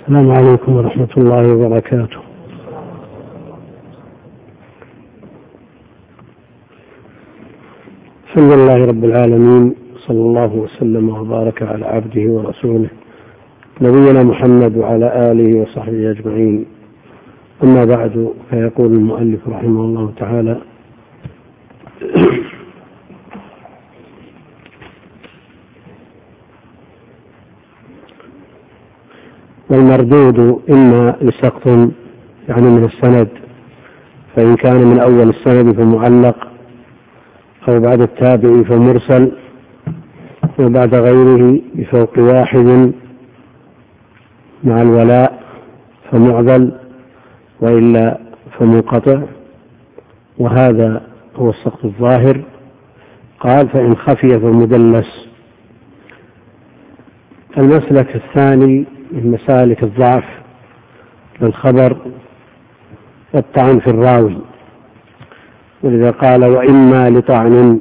السلام عليكم ورحمة الله وبركاته. الحمد لله رب العالمين، صلى الله وسلم وبارك على عبده ورسوله نبينا محمد وعلى آله وصحبه أجمعين. أما بعد، فيقول المؤلف رحمه الله تعالى: والمردود إما لسقط يعني من السند، فإن كان من أول السند فمعلق، أو بعد التابع فمرسل، وبعد غيره بفوق واحد مع الولاء فمعضل، وإلا فمنقطع. وهذا هو السقط الظاهر. قال: فإن خفي فمدلس. المسلك الثاني من مسالك الضعف للخبر الطعن في الراوي، ولذا قال: وإما لطعن،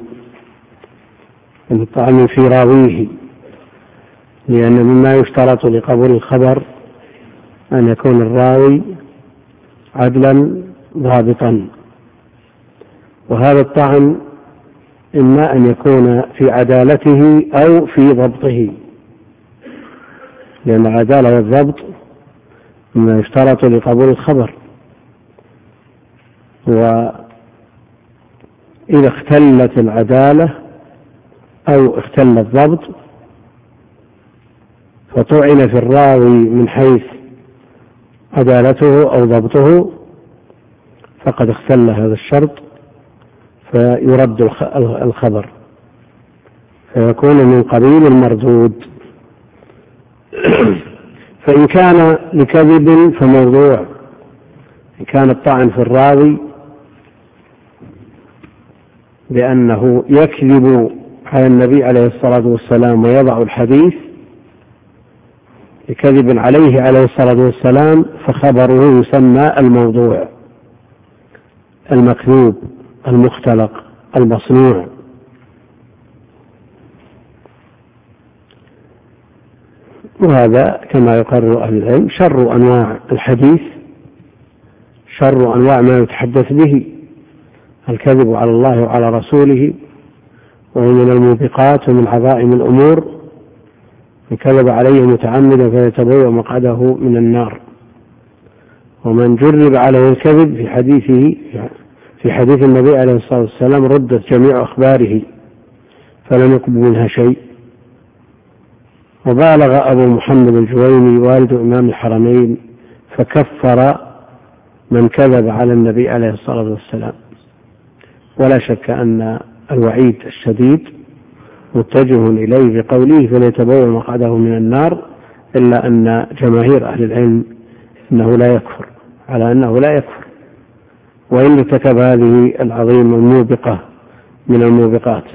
الطعن في راويه، لأن مما يشترط لقبول الخبر أن يكون الراوي عدلا ضابطا، وهذا الطعن إما أن يكون في عدالته أو في ضبطه، لأن العدالة والضبط مما يشترط لقبول الخبر. وإذا اختلت العدالة أو اختل الضبط فطعن في الراوي من حيث عدالته أو ضبطه، فقد اختل هذا الشرط فيرد الخبر، فيكون من قبيل المردود. فإن كان لكذب فموضوع، إن كان الطعن في الراوي بأنه يكذب على النبي عليه الصلاة والسلام ويضع الحديث لكذب عليه عليه الصلاة والسلام، فخبره يسمى الموضوع، المكذوب، المختلق، المصنوع. وهذا كما يقرر أهل العلم شر أنواع الحديث، شر أنواع ما يتحدث به الكذب على الله وعلى رسوله، وهو من الموبقات ومن عظائم الأمور. من كذب عليه متعمدا فيتبوأ مقعده من النار. ومن جرب عليه الكذب في حديث النبي عليه الصلاة والسلام ردت جميع أخباره فلم يقبل منها شيء. وبالغ أبو محمد الجويني والد إمام الحرمين فكفر من كذب على النبي عليه الصلاة والسلام. ولا شك أن الوعيد الشديد متجه إليه بقوله فليتبوأ مقعده من النار، إلا أن جماهير أهل العلم أنه لا يكفر، على أنه لا يكفر وإن ارتكب هذه العظيمة الموبقة من الموبقات.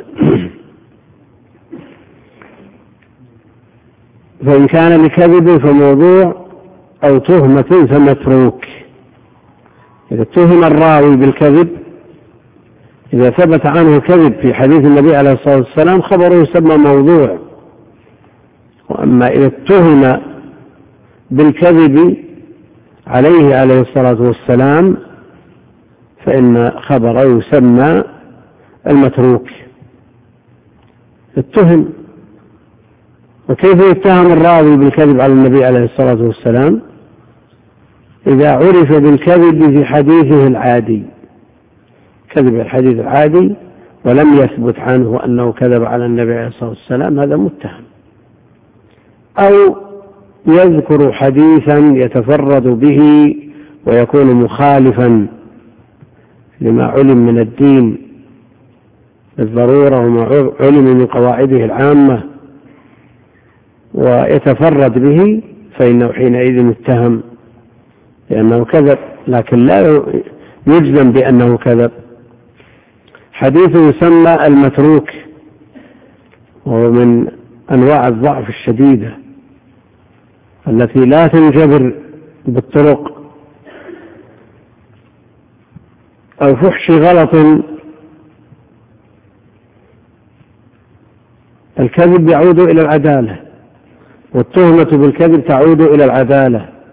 فإن كان لكذب فموضوع أو تهمة فمتروك. إذا اتهم الراوي بالكذب، إذا ثبت عنه كذب في حديث النبي عليه الصلاة والسلام خبره يسمى موضوع. وأما إذا اتهم بالكذب عليه الصلاة والسلام فإن خبره يسمى المتروك. اتهم. وكيف يتهم الراوي بالكذب على النبي عليه الصلاة والسلام؟ إذا عرف بالكذب في حديثه العادي، كذب الحديث العادي ولم يثبت عنه أنه كذب على النبي عليه الصلاة والسلام، هذا متهم. أو يذكر حديثا يتفرد به ويكون مخالفا لما علم من الدين بالضرورة وما علم من قواعده العامة ويتفرد به، فإنه حينئذ متهم لأنه كذب، لكن لا يجزم بأنه كذب. حديثه يسمى المتروك، وهو من أنواع الضعف الشديدة التي لا تنجبر بالطرق. أو فحش غلط، الكذب يعود إلى العدالة، والتهمة بالكذب تعود إلى العدالة،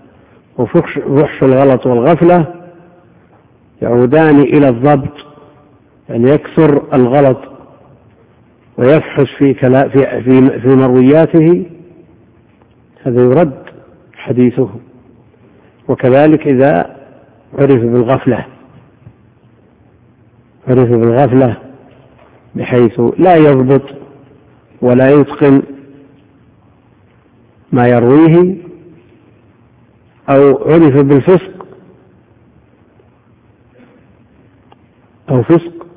وفحش الغلط والغفلة يعودان إلى الضبط، يعني يكثر الغلط ويفحش في مروياته، هذا يرد حديثه. وكذلك إذا عرف بالغفلة بحيث لا يضبط ولا يتقن ما يرويه، أو عرف بالفسق أو فسق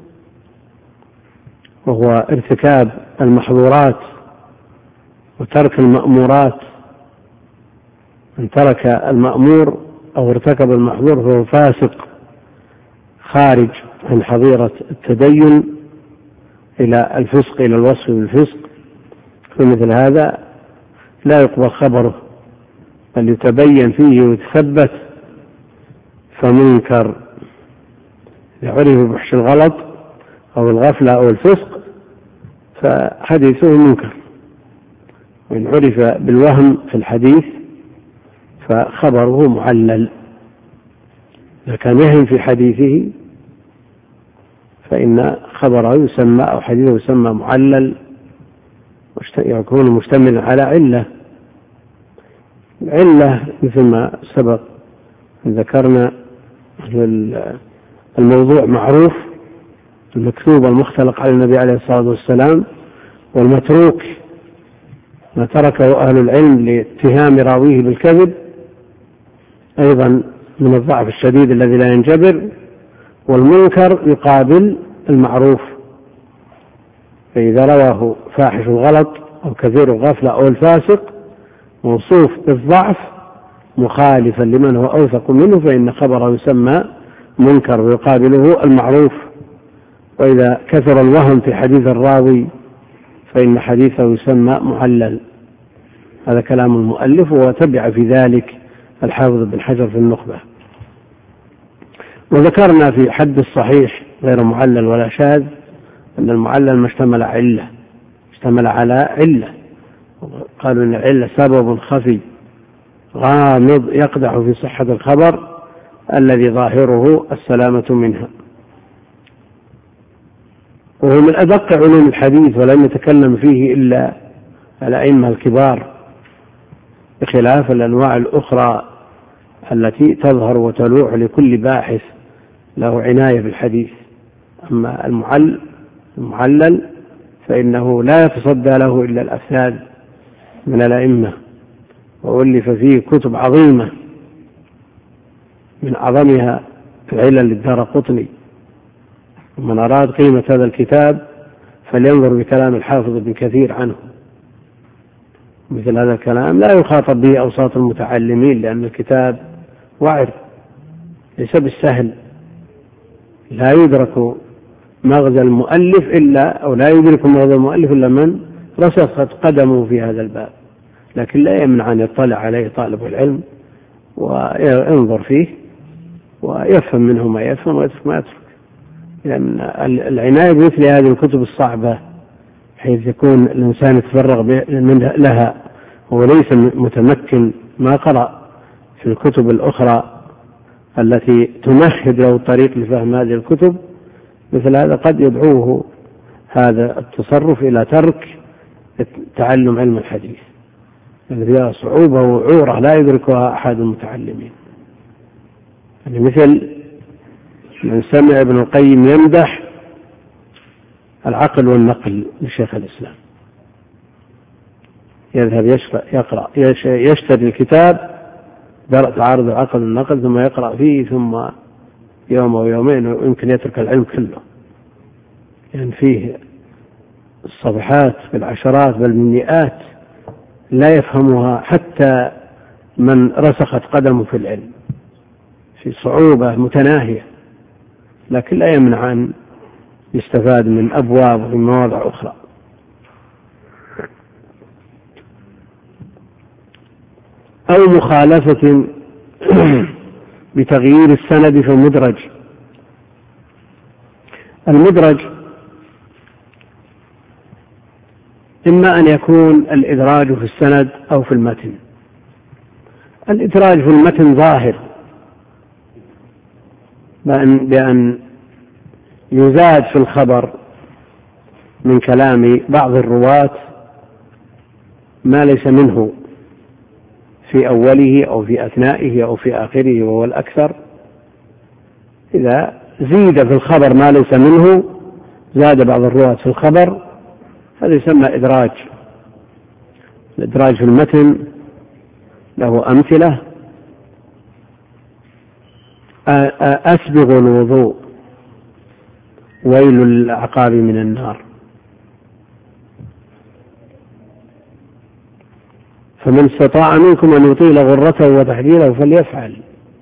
وهو ارتكاب المحظورات وترك المأمورات، من ترك المأمور أو ارتكب المحظور فهو فاسق خارج عن حظيرة التدين إلى الفسق، إلى الوصف بالفسق، فمثل هذا لا يقبل خبره، بل يتبين فيه ويتثبت فمنكر. إذا عرف بفحش الغلط أو الغفلة أو الفسق فحديثه منكر، وإن عرف بالوهم في الحديث فخبره معلل. إذا كان يهم في حديثه فإن خبره يسمى أو حديثه يسمى معلل، يكون مشتملا على علة مثل ما سبق ذكرنا. الموضوع معروف، المكتوب المختلق على النبي عليه الصلاة والسلام، والمتروك ما تركه أهل العلم لاتهام راويه بالكذب أيضا من الضعف الشديد الذي لا ينجبر. والمنكر يقابل المعروف، فإذا رواه فاحش الغلط أو كثير الغفلة أو الفاسق موصوف بالضعف مخالفا لمن هو أوثق منه فإن خبره يسمى منكر ويقابله المعروف. وإذا كثر الوهم في حديث الراوي فإن حديثه يسمى معلل. هذا كلام المؤلف، وتبع في ذلك الحافظ بن حجر في النخبة. وذكرنا في حد الصحيح غير معلل ولا شاذ أن المعلل ما اشتمل على علة، قالوا إن العلة سبب خفي غامض يقدح في صحة الخبر الذي ظاهره السلامة منها. وهو من أدق علوم الحديث ولم يتكلم فيه إلا الأئمة الكبار، بخلاف الأنواع الأخرى التي تظهر وتلوح لكل باحث له عناية بالحديث. أما المعلل فإنه لا يتصدى له إلا الأفذاذ من الأئمة، وألف فيه كتب عظيمة من أعظمها العلل للدارقطني. ومن أراد قيمة هذا الكتاب فلينظر بكلام الحافظ ابن كثير عنه. مثل هذا الكلام لا يخاطب به أوساط المتعلمين، لأن الكتاب وعر ليس بالسهل، لا يدرك مغزى المؤلف لا يدرك مغزى المؤلف إلا من رسخت قدمه في هذا الباب، لكن لا يمنع أن يطلع عليه طالب العلم وينظر فيه ويفهم منه ما يفهم ويترك ما يترك. لأن العناية بمثل هذه الكتب الصعبة حيث يكون الإنسان يتفرغ لها وليس متمكن ما قرأ في الكتب الأخرى التي تمهد له الطريق لفهم هذه الكتب، مثل هذا قد يدعوه هذا التصرف إلى ترك تعلم علم الحديث، يعني فيها صعوبة وعورة لا يدركها أحد المتعلمين. يعني مثل من سمع ابن القيم يمدح العقل والنقل لشيخ الإسلام، يذهب يشتري الكتاب تعارض العقل والنقل ثم يقرأ فيه، ثم يوم أو يومين ويمكن يترك العلم كله، يعني فيه الصفحات بالعشرات بل بالمئات لا يفهمها حتى من رسخت قدمه في العلم، في صعوبة متناهية، لكن لا يمنع أن يستفاد من أبواب ومن مواضع أخرى. أو مخالفة بتغيير السند فمدرج. المدرج إما أن يكون الإدراج في السند أو في المتن، الإدراج في المتن ظاهر بأن يزاد في الخبر من كلام بعض الرواة ما ليس منه في أوله أو في أثنائه أو في آخره وهو الأكثر. إذا زيد في الخبر ما ليس منه، زاد بعض الرواة في الخبر، هذا يسمى إدراج. الإدراج في المتن له أمثلة: أسبغ الوضوء ويل للأعقاب من النار، فمن استطاع منكم أن يطيل غرته وتحجيله فليفعل.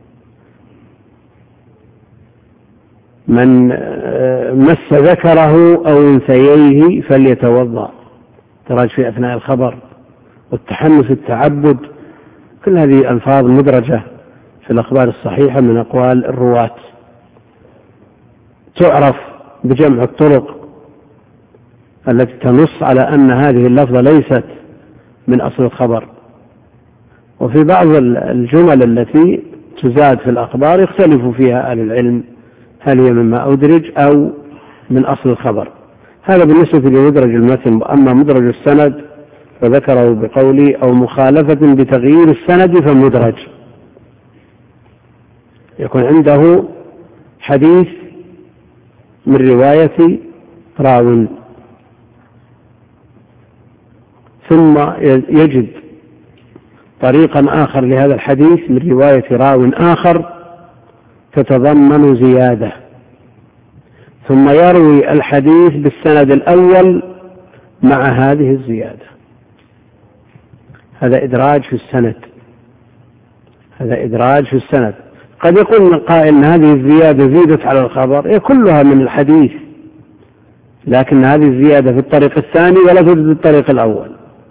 من مس ذكره أو أنثييه فليتوضأ. إدراج في أثناء الخبر والتحمس التعبد، كل هذه ألفاظ مدرجة في الأخبار الصحيحة من أقوال الرواة، تعرف بجمع الطرق التي تنص على أن هذه اللفظة ليست من أصل الخبر. وفي بعض الجمل التي تزاد في الأخبار يختلف فيها أهل العلم هل هي مما أدرج أو من أصل الخبر. هذا بالنسبة لمدرج المتن. أما مدرج السند فذكره بقولي أو مخالفة بتغيير السند فمدرج، يكون عنده حديث من رواية راو ثم يجد طريقا آخر لهذا الحديث من رواية راو آخر تتضمن زيادة، ثم يروي الحديث بالسند الأول مع هذه الزيادة. هذا إدراج في السند. هذا إدراج في السند. قد يقول القائل أن هذه الزيادة زيدت على الخبر، هي كلها من الحديث، لكن هذه الزيادة في الطريق الثاني ولا توجد في الطريق الأول،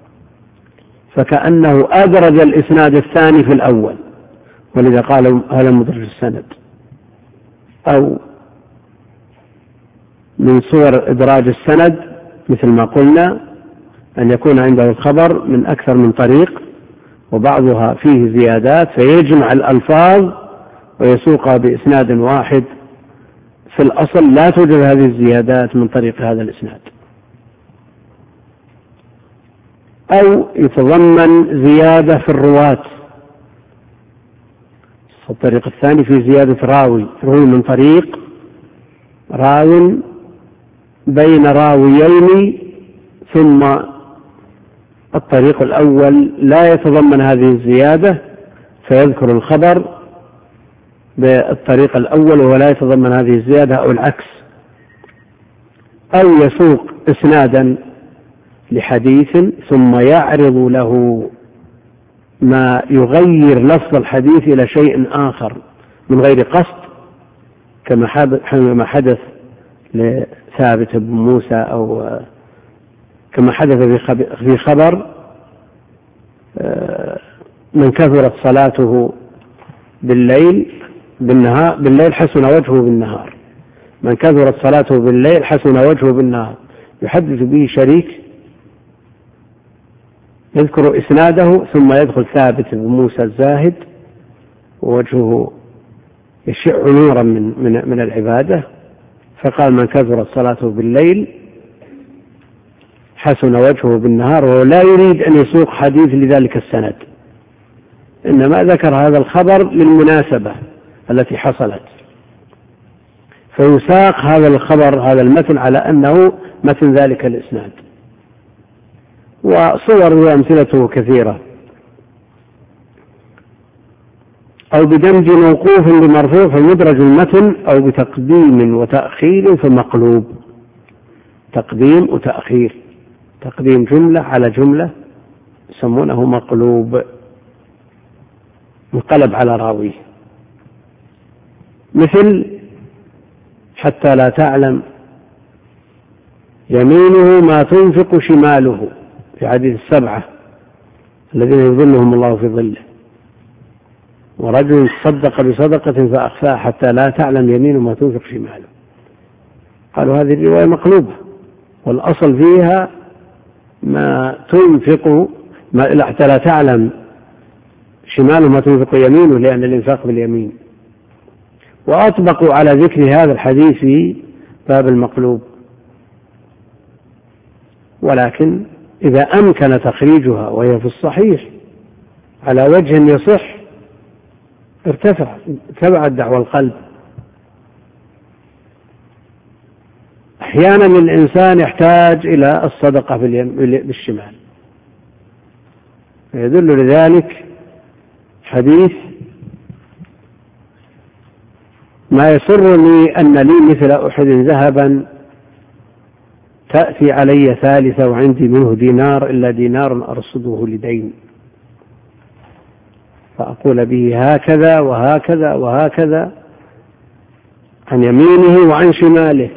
فكأنه أدرج الإسناد الثاني في الأول، ولذا قال هذا مدرج السند. أو من صور إدراج السند مثل ما قلنا أن يكون عنده الخبر من أكثر من طريق وبعضها فيه زيادات، فيجمع الألفاظ ويسوقها بإسناد واحد، في الأصل لا توجد هذه الزيادات من طريق هذا الإسناد. أو يتضمن زيادة في الرواة، الطريق الثاني في زيادة راوي، يروي من طريق راو بين راويين، ثم الطريق الأول لا يتضمن هذه الزيادة فيذكر الخبر بالطريق الأول ولا يتضمن هذه الزيادة، أو العكس. أو يسوق إسنادا لحديث ثم يعرض له ما يغير لفظ الحديث إلى شيء آخر من غير قصد، كما حدث لثابت بن موسى، أو كما حدث في خبر من كثرت صلاته بالليل حسن وجهه بالنهار. من كثرت صلاته بالليل حسن وجهه بالنهار، يحدث به شريك يذكر إسناده ثم يدخل ثابت بن موسى الزاهد ووجهه يشع نورا من العبادة، فقال من كثرت صلاته بالليل حسن وجهه بالنهار، وهو لا يريد أن يسوق حديث لذلك السند، إنما ذكر هذا الخبر للمناسبة التي حصلت، فيساق هذا الخبر هذا المتن على أنه متن ذلك الإسناد. وصور وأمثلته كثيرة. أو بدمج موقوف بمرفوع فمدرج المتن، أو بتقديم وتأخير فمقلوب. تقديم وتأخير، تقديم جملة على جملة يسمونه مقلوب، انقلب على راويه. مثل حتى لا تعلم يمينه ما تنفق شماله في حديث السبعة الذين يظلهم الله في ظله، ورجل صدق بصدقة فأخفاها حتى لا تعلم يمينه ما تنفق شماله. قالوا هذه الرواية مقلوبة، والأصل فيها ما تنفق حتى لا تعلم شماله ما تنفق يمينه لأن الإنفاق باليمين. وأطبقوا على ذكر هذا الحديث في باب المقلوب، ولكن إذا أمكن تخريجها وهي في الصحيح على وجه يصح ارتفعت دعوى القلب. أحيانا الإنسان يحتاج إلى الصدقة بالشمال، يدل لذلك حديث ما يسرني أن لي مثل أحد ذهبا تأتي علي ثالثة وعندي منه دينار إلا دينار أرصده لدين، فأقول به هكذا وهكذا وهكذا عن يمينه وعن شماله.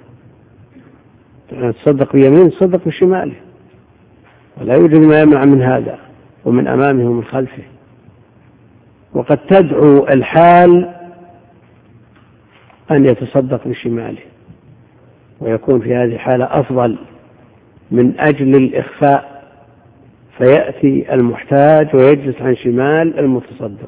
تصدق بيمين تصدق بشماله، ولا يوجد ما يمنع من هذا، ومن أمامه ومن خلفه. وقد تدعو الحال أن يتصدق بشماله، ويكون في هذه الحالة أفضل من أجل الإخفاء، فيأتي المحتاج ويجلس عن شمال المتصدق.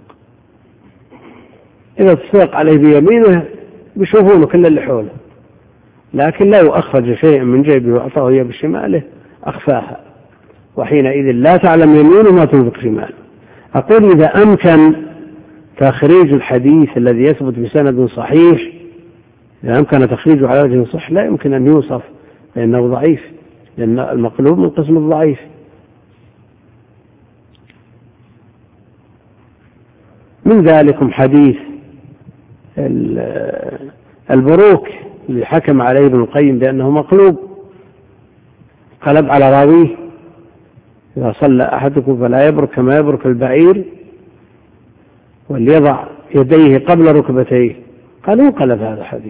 إذا تصدق عليه بيمينه بيشوفونه كل اللي حوله، لكن لا يؤخرج شيئا من جيبه وأعطاه إياه بشماله أخفاها، وحينئذ لا تعلم يمينه ما تنفق شماله. أقول إذا أمكن تخريج الحديث الذي يثبت بسند صحيح، إذا أمكن تخريجه على وجه صح لا يمكن أن يوصف لأنه ضعيف، لأن المقلوب من قسم الضعيف. من ذلكم حديث البروك اللي حكم عليه ابن القيم بأنه مقلوب، قلب على راويه: إذا صلى أحدكم فلا يبرك كما يبرك البعير وليضع يديه قبل ركبتيه. قالوا انقلب هذا الحديث،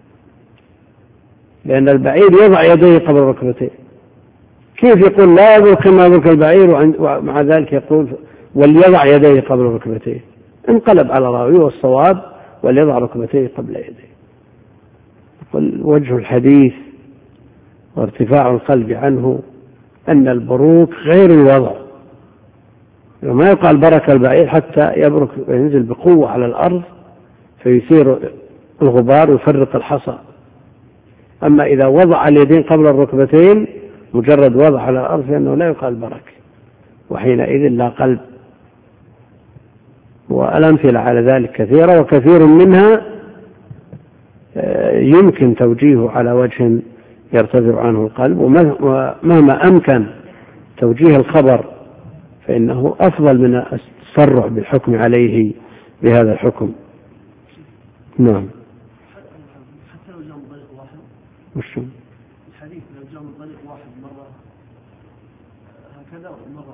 لأن البعير يضع يديه قبل ركبتيه. كيف يقول لا يبرك كما يبرك البعير ومع ذلك يقول وليضع يديه قبل ركبتيه؟ انقلب على راويه، والصواب وليضع ركبتيه قبل يديه. وجه الحديث وارتفاع القلب عنه أن البروك غير الوضع، وما يقال برك البعير حتى يبرك وينزل بقوة على الأرض فيثير الغبار ويفرق الحصى. أما إذا وضع اليدين قبل الركبتين مجرد وضع على الأرض فإنه لا يقال برك، وحينئذ لا قلب. والأمثلة على ذلك كثيرة، وكثير منها يمكن توجيهه على وجه يرتفع عنه القلب، ومهما أمكن توجيه الخبر فإنه أفضل من التسرع بالحكم عليه بهذا الحكم. نعم. حتى لو جاء مطلق واحد وشو الحديث لو جاء مطلق واحد مرة هكذا ومرة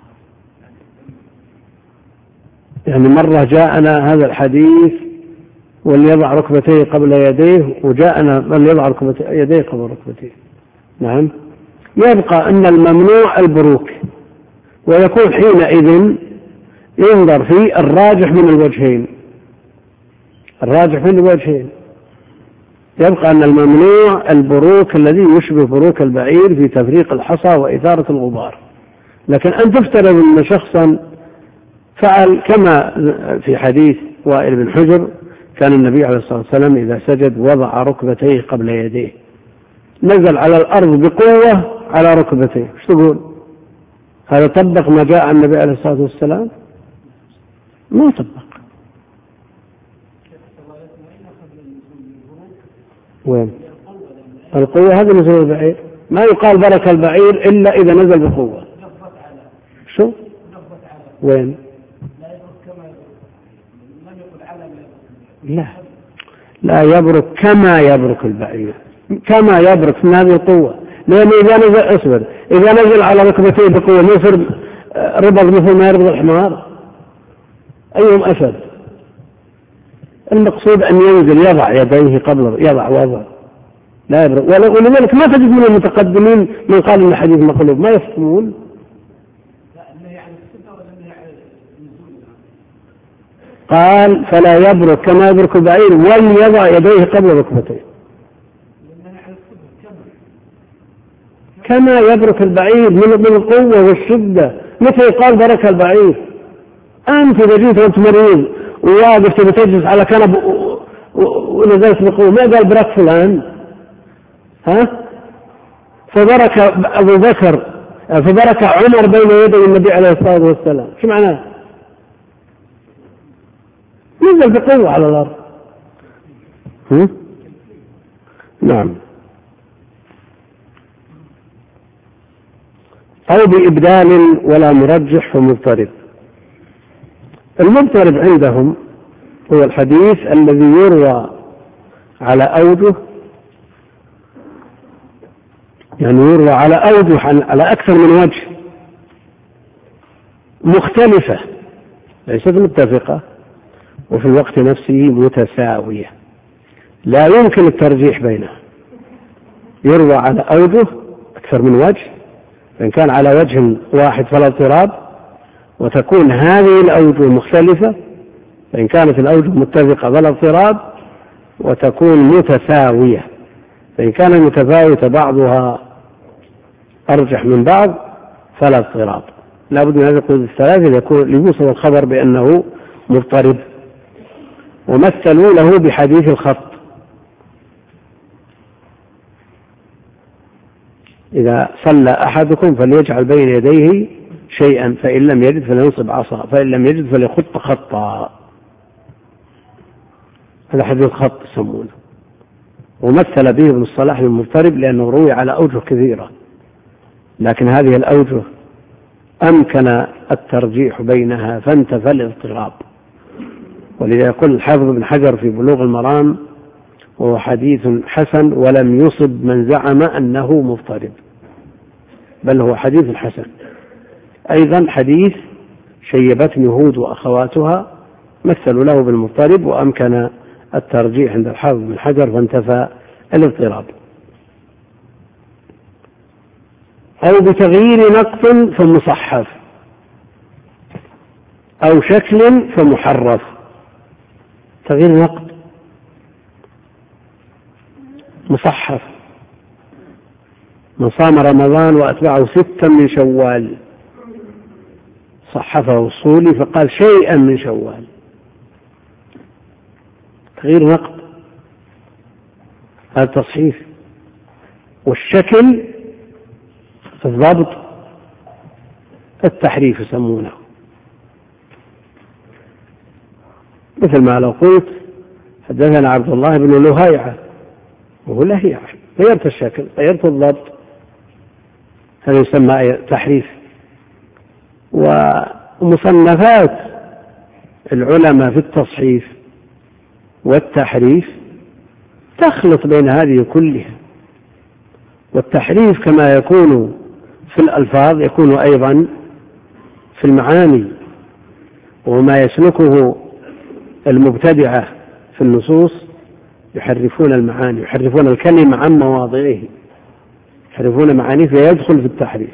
يعني مرة جاءنا هذا الحديث وليضع ركبتيه قبل يديه، وجاءنا وليضع يديه قبل ركبتيه. نعم. يبقى أن الممنوع البروك، ويكون حينئذ ينظر في الراجح من الوجهين. الراجح من الوجهين يبقى أن الممنوع البروك الذي يشبه بروك البعير في تفريق الحصى وإثارة الغبار. لكن أن تفترض أن شخصا فعل كما في حديث وائل بن حجر: كان النبي عليه الصلاة والسلام إذا سجد وضع ركبتيه قبل يديه، نزل على الأرض بقوة على ركبتيه. ايش تقول؟ هذا طبق ما جاء عن النبي عليه الصلاة والسلام؟ ما طبق. وين القوة؟ هذا نزول البعير. ما يقال برك البعير إلا إذا نزل بقوة. شو؟ وين؟ لا يبرك كما يبرك البعير، كما يبرك من هذه القوة. لأنه إذا نزل على ركبتيه بقوة يصير ربض مثل ما يربض الحمار. أيهم أشد؟ المقصود أن ينزل يضع يديه قبل يضع وضع لا يبرك. ولذلك ما تجد من المتقدمين من قال إن الحديث مقلوب، ما يفهمون. قال فلا يبرك كما يبرك البعير وليضع يديه قبل ركبتيه. كما يبرك البعير من القوة والشدة، متى يقال برك البعير؟ أنت إذا جيت وأنت مريض وواقف تبي تجلس على كنب ونزلت بقوة، ما قال برك فلان، ها؟ فبرك أبو بكر، فبرك عمر بين يدي النبي عليه الصلاة والسلام. شو معناه؟ نزل بقوة على الأرض. نعم. أو بإبدال ولا مرجح ومضطرب. المضطرب عندهم هو الحديث الذي يروى على أوجه، يعني يروى على أوجه على أكثر من وجه مختلفة ليست متفقة، وفي الوقت نفسه متساوية لا يمكن الترجيح بينها. يروى على أوجه أكثر من وجه، فإن كان على وجه واحد فلا اضطراب، وتكون هذه الأوجه مختلفة فإن كانت الأوجه متفقة فلا اضطراب، وتكون متساوية فإن كان متفاوتة بعضها أرجح من بعض فلا اضطراب. لا بد من هذه القيود الثلاثة ليوصف الخبر بأنه مضطرب. ومثلوا له بحديث الخط، إذا صلى أحدكم فليجعل بين يديه شيئا فإن لم يجد فلينصب عصا فإن لم يجد فليخط خطا. هذا حديث الخط يسمونه. ومثل به ابن الصلاح المضطرب لأنه روي على أوجه كثيرة، لكن هذه الأوجه أمكن الترجيح بينها فانتفى الاضطراب. ولذا يقول الحافظ بن حجر في بلوغ المرام: وهو حديث حسن ولم يصب من زعم أنه مضطرب، بل هو حديث حسن. أيضا حديث شيبتني هود وأخواتها مثلوا له بالمضطرب، وأمكن الترجيح عند الحافظ بن حجر فانتفى الاضطراب. أو بتغيير نقط فمصحف، أو شكل فمحرف. تغيير نقط مصحف: من صام رمضان وأتبعه 6 من شوال، صحفه الصولي فقال شيئا من شوال. تغيير نقط هذا تصحيف. والشكل الضبط التحريف يسمونه، مثل ما لو قلت حدثنا عبد الله بن لهيعة وهو لهيعة، غيرت الشكل غيرت الضبط، هذا يسمى تحريف. ومصنفات العلماء في التصحيف والتحريف تخلط بين هذه كلها. والتحريف كما يكون في الألفاظ يكون أيضا في المعاني، وما يسلكه المبتدعة في النصوص يحرفون المعاني، يحرفون الكلمة عن مواضعه، يحرفون معانيه فيدخل في التحريف.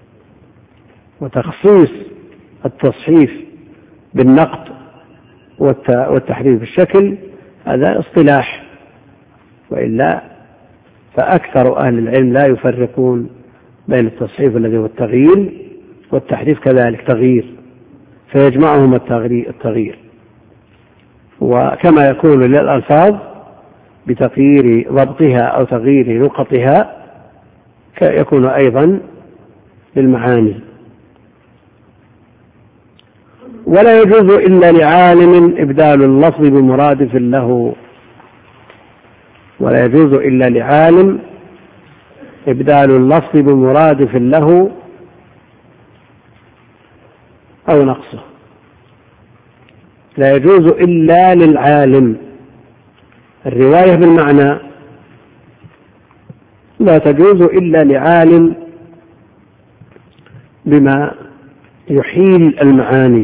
وتخصيص التصحيف بالنقط والتحريف بالشكل هذا اصطلاح، وإلا فأكثر أهل العلم لا يفرقون بين التصحيف الذي هو التغيير والتحريف كذلك تغيير، فيجمعهم التغيير. وكما يكون للألفاظ بتغيير ضبطها أو تغيير نقطها يكون أيضا للمعاني. ولا يجوز إلا لعالم إبدال اللفظ بمرادف له، ولا يجوز إلا لعالم إبدال اللفظ بمرادف له أو نقصه. لا يجوز إلا للعالم. الرواية بالمعنى لا تجوز إلا لعالم بما يحيل المعاني.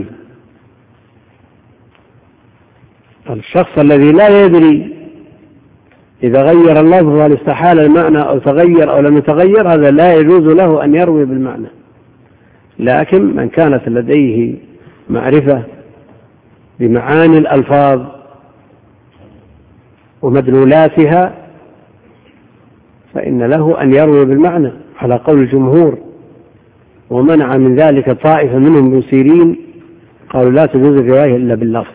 الشخص الذي لا يدري إذا غير اللفظ هل استحال المعنى أو تغير أو لم يتغير، هذا لا يجوز له أن يروي بالمعنى. لكن من كانت لديه معرفة بمعاني الألفاظ ومدلولاتها فإن له أن يروي بالمعنى على قول الجمهور. ومنع من ذلك طائفة منهم ابن سيرين قالوا لا تجوز الرواية إلا باللفظ.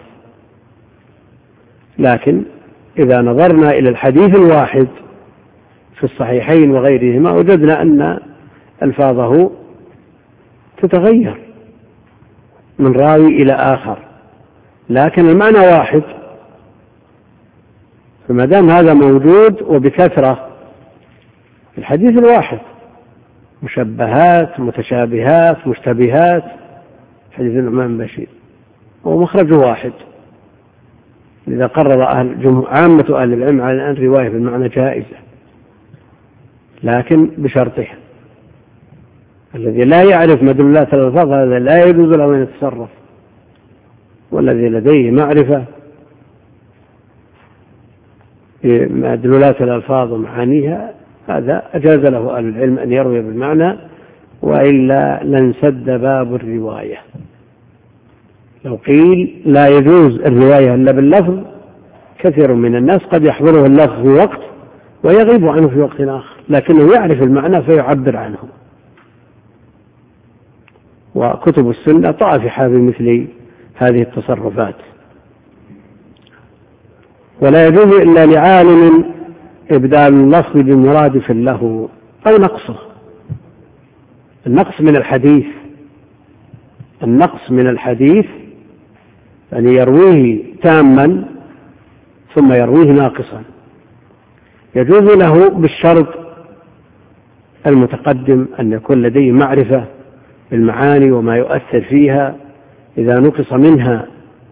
لكن إذا نظرنا إلى الحديث الواحد في الصحيحين وغيرهما وجدنا أن ألفاظه تتغير من راوي إلى آخر، لكن المعنى واحد. فما دام هذا موجود وبكثرة في الحديث الواحد، مشبهات، متشابهات، مشتبهات، حديث النعمان بن بشير ومخرجه واحد، إذا قرر عامة أهل العلم على أن الرواية بالمعنى جائزة، لكن بشرطها. الذي لا يعرف مدلولات الألفاظ هذا لا يجوز له أن يتصرف، والذي لديه معرفة بمدلولات الألفاظ ومعانيها هذا أجاز له أهل العلم أن يروي بالمعنى، وإلا لانسد باب الرواية. لو قيل لا يجوز الرواية إلا باللفظ، كثير من الناس قد يحضره اللفظ في وقت ويغيب عنه في وقت آخر، لكنه يعرف المعنى فيعبر عنه. وكتب السنة طافحة بمثل هذه التصرفات. ولا يجوز إلا لعالم إبدال اللفظ بمرادف له أو نقصه. النقص من الحديث يعني يرويه تاما ثم يرويه ناقصا، يجوز له بالشرط المتقدم أن يكون لديه معرفة بالمعاني وما يؤثر فيها إذا نقص منها.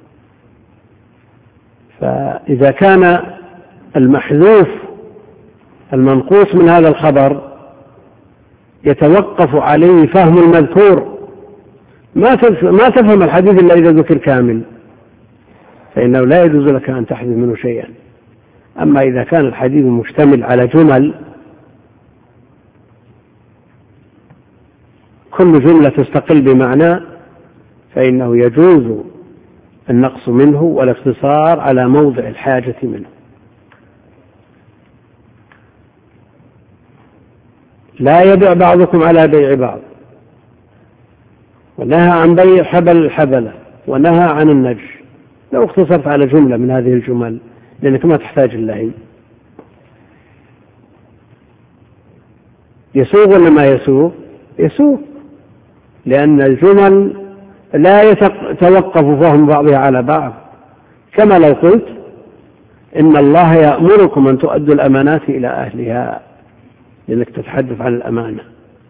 فإذا كان المحذوف المنقوص من هذا الخبر يتوقف عليه فهم المذكور، ما تفهم الحديث إلا إذا ذكر كامل، فإنه لا يجوز لك أن تحذف منه شيئا. أما إذا كان الحديث مشتمل على جمل، كل جملة تستقل بمعنى، فإنه يجوز النقص منه والاقتصار على موضع الحاجة منه. لا يبيع بعضكم على بيع بعض، ونهى عن بيع حبل الحبلة، ونهى عن النجش. لو اقتصرت على جملة من هذه الجمل لأنك ما تحتاج إلا يسوق ولا ما يسوق؟ يسوق، لأن الجمل لا يتوقف فهم بعضها على بعض. كما لو قلت إن الله يأمركم أن تؤدوا الأمانات إلى أهلها، لأنك تتحدث عن الأمانة،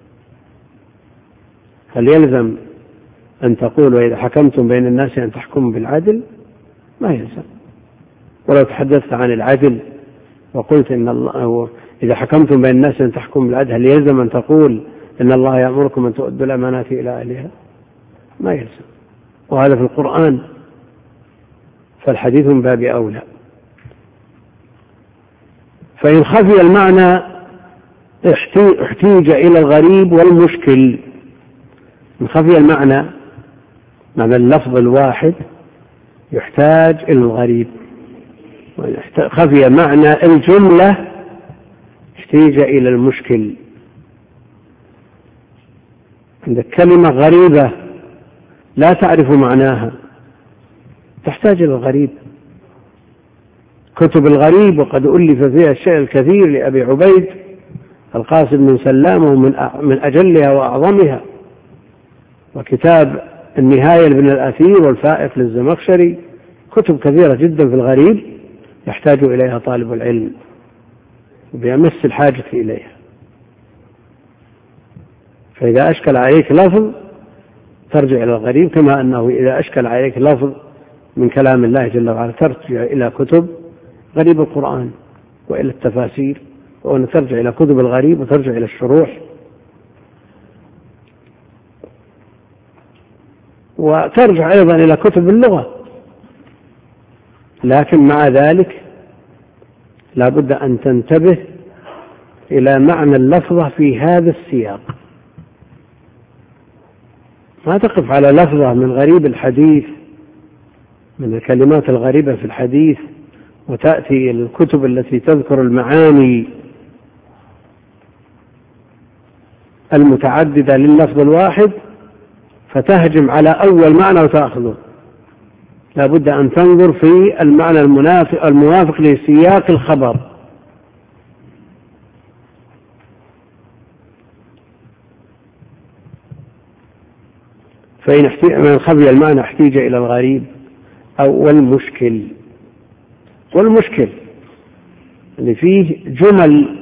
هل يلزم أن تقول وإذا حكمتم بين الناس أن تحكموا بالعدل؟ ما يلزم. ولو تحدثت عن العدل وقلت إن الله إذا حكمتم بين الناس أن تحكموا بالعدل، هل يلزم أن تقول إن الله يأمركم أن تؤدوا الأمانات إلى أهلها؟ ما يلزم. وهذا في القرآن، فالحديث من باب أولى. فإن خفي المعنى احتيج إلى الغريب والمشكل. إن خفي المعنى معنى اللفظ الواحد يحتاج إلى الغريب، وإن خفي معنى الجملة احتيج إلى المشكل. عندك كلمة غريبة لا تعرف معناها تحتاج إلى الغريب. كتب الغريب وقد ألف فيها الشيء الكثير لأبي عبيد القاسم بن سلام من أجلها وأعظمها، وكتاب النهاية لابن الأثير والفائق للزمخشري، كتب كثيرة جدا في الغريب يحتاج إليها طالب العلم بأمس الحاجة إليها. فإذا أشكل عليك لفظ ترجع إلى الغريب، كما أنه إذا أشكل عليك لفظ من كلام الله جل وعلا ترجع إلى كتب غريب القرآن وإلى التفاسير، وأن ترجع إلى كتب الغريب وترجع إلى الشروح، وترجع أيضا إلى كتب اللغة. لكن مع ذلك لا بد أن تنتبه إلى معنى اللفظة في هذا السياق، ما تقف على لفظة من غريب الحديث من الكلمات الغريبة في الحديث وتأتي الكتب التي تذكر المعاني المتعددة لللفظ الواحد فتهجم على أول معنى وتأخذه، لا بد أن تنظر في المعنى الموافق لسياق الخبر. فإن من خفي المعنى احتيج إلى الغريب أو والمشكل اللي فيه جمل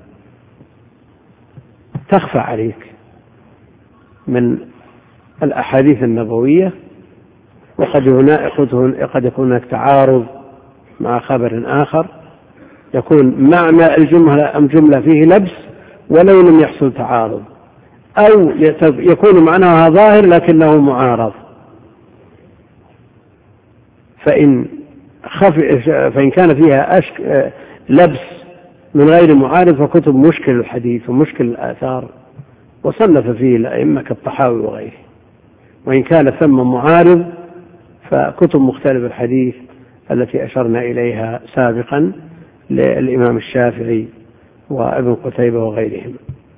تخفى عليك من الأحاديث النبوية، وقد يكون هناك تعارض مع خبر آخر، يكون معنى الجملة فيه لبس ولو لم يحصل تعارض، أو يكون معناها ظاهر لكنه معارض. فإن كان فيها لبس من غير معارض فكتب مشكل الحديث ومشكل الآثار وصنف فيه الأئمة كالطحاوي وغيره. وإن كان ثم معارض فكتب مختلف الحديث التي أشرنا إليها سابقا للإمام الشافعي وابن قتيبة وغيرهم.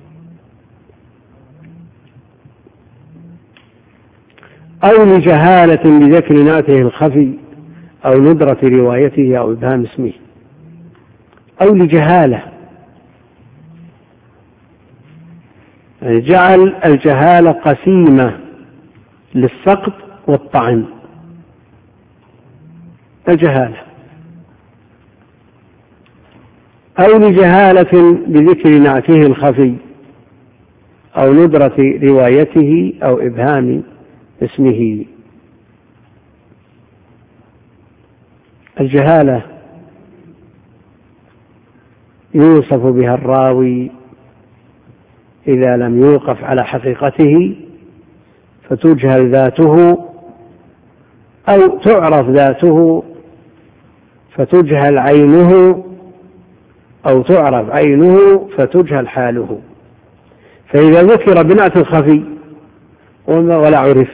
أو لجهالة بذكر نعته الخفي أو ندرة روايته أو إبهام اسمه. أو لجهالة، يعني جعل الجهالة قسيمة للسقط والطعن. الجهالة أو لجهالة بذكر نعته الخفي أو ندرة روايته أو إبهام اسمه. الجهالة يوصف بها الراوي إذا لم يوقف على حقيقته فتجهل ذاته، أو تعرف ذاته فتجهل عينه، أو تعرف عينه فتجهل حاله. فإذا ذكر بنعت الخفي ولا عرف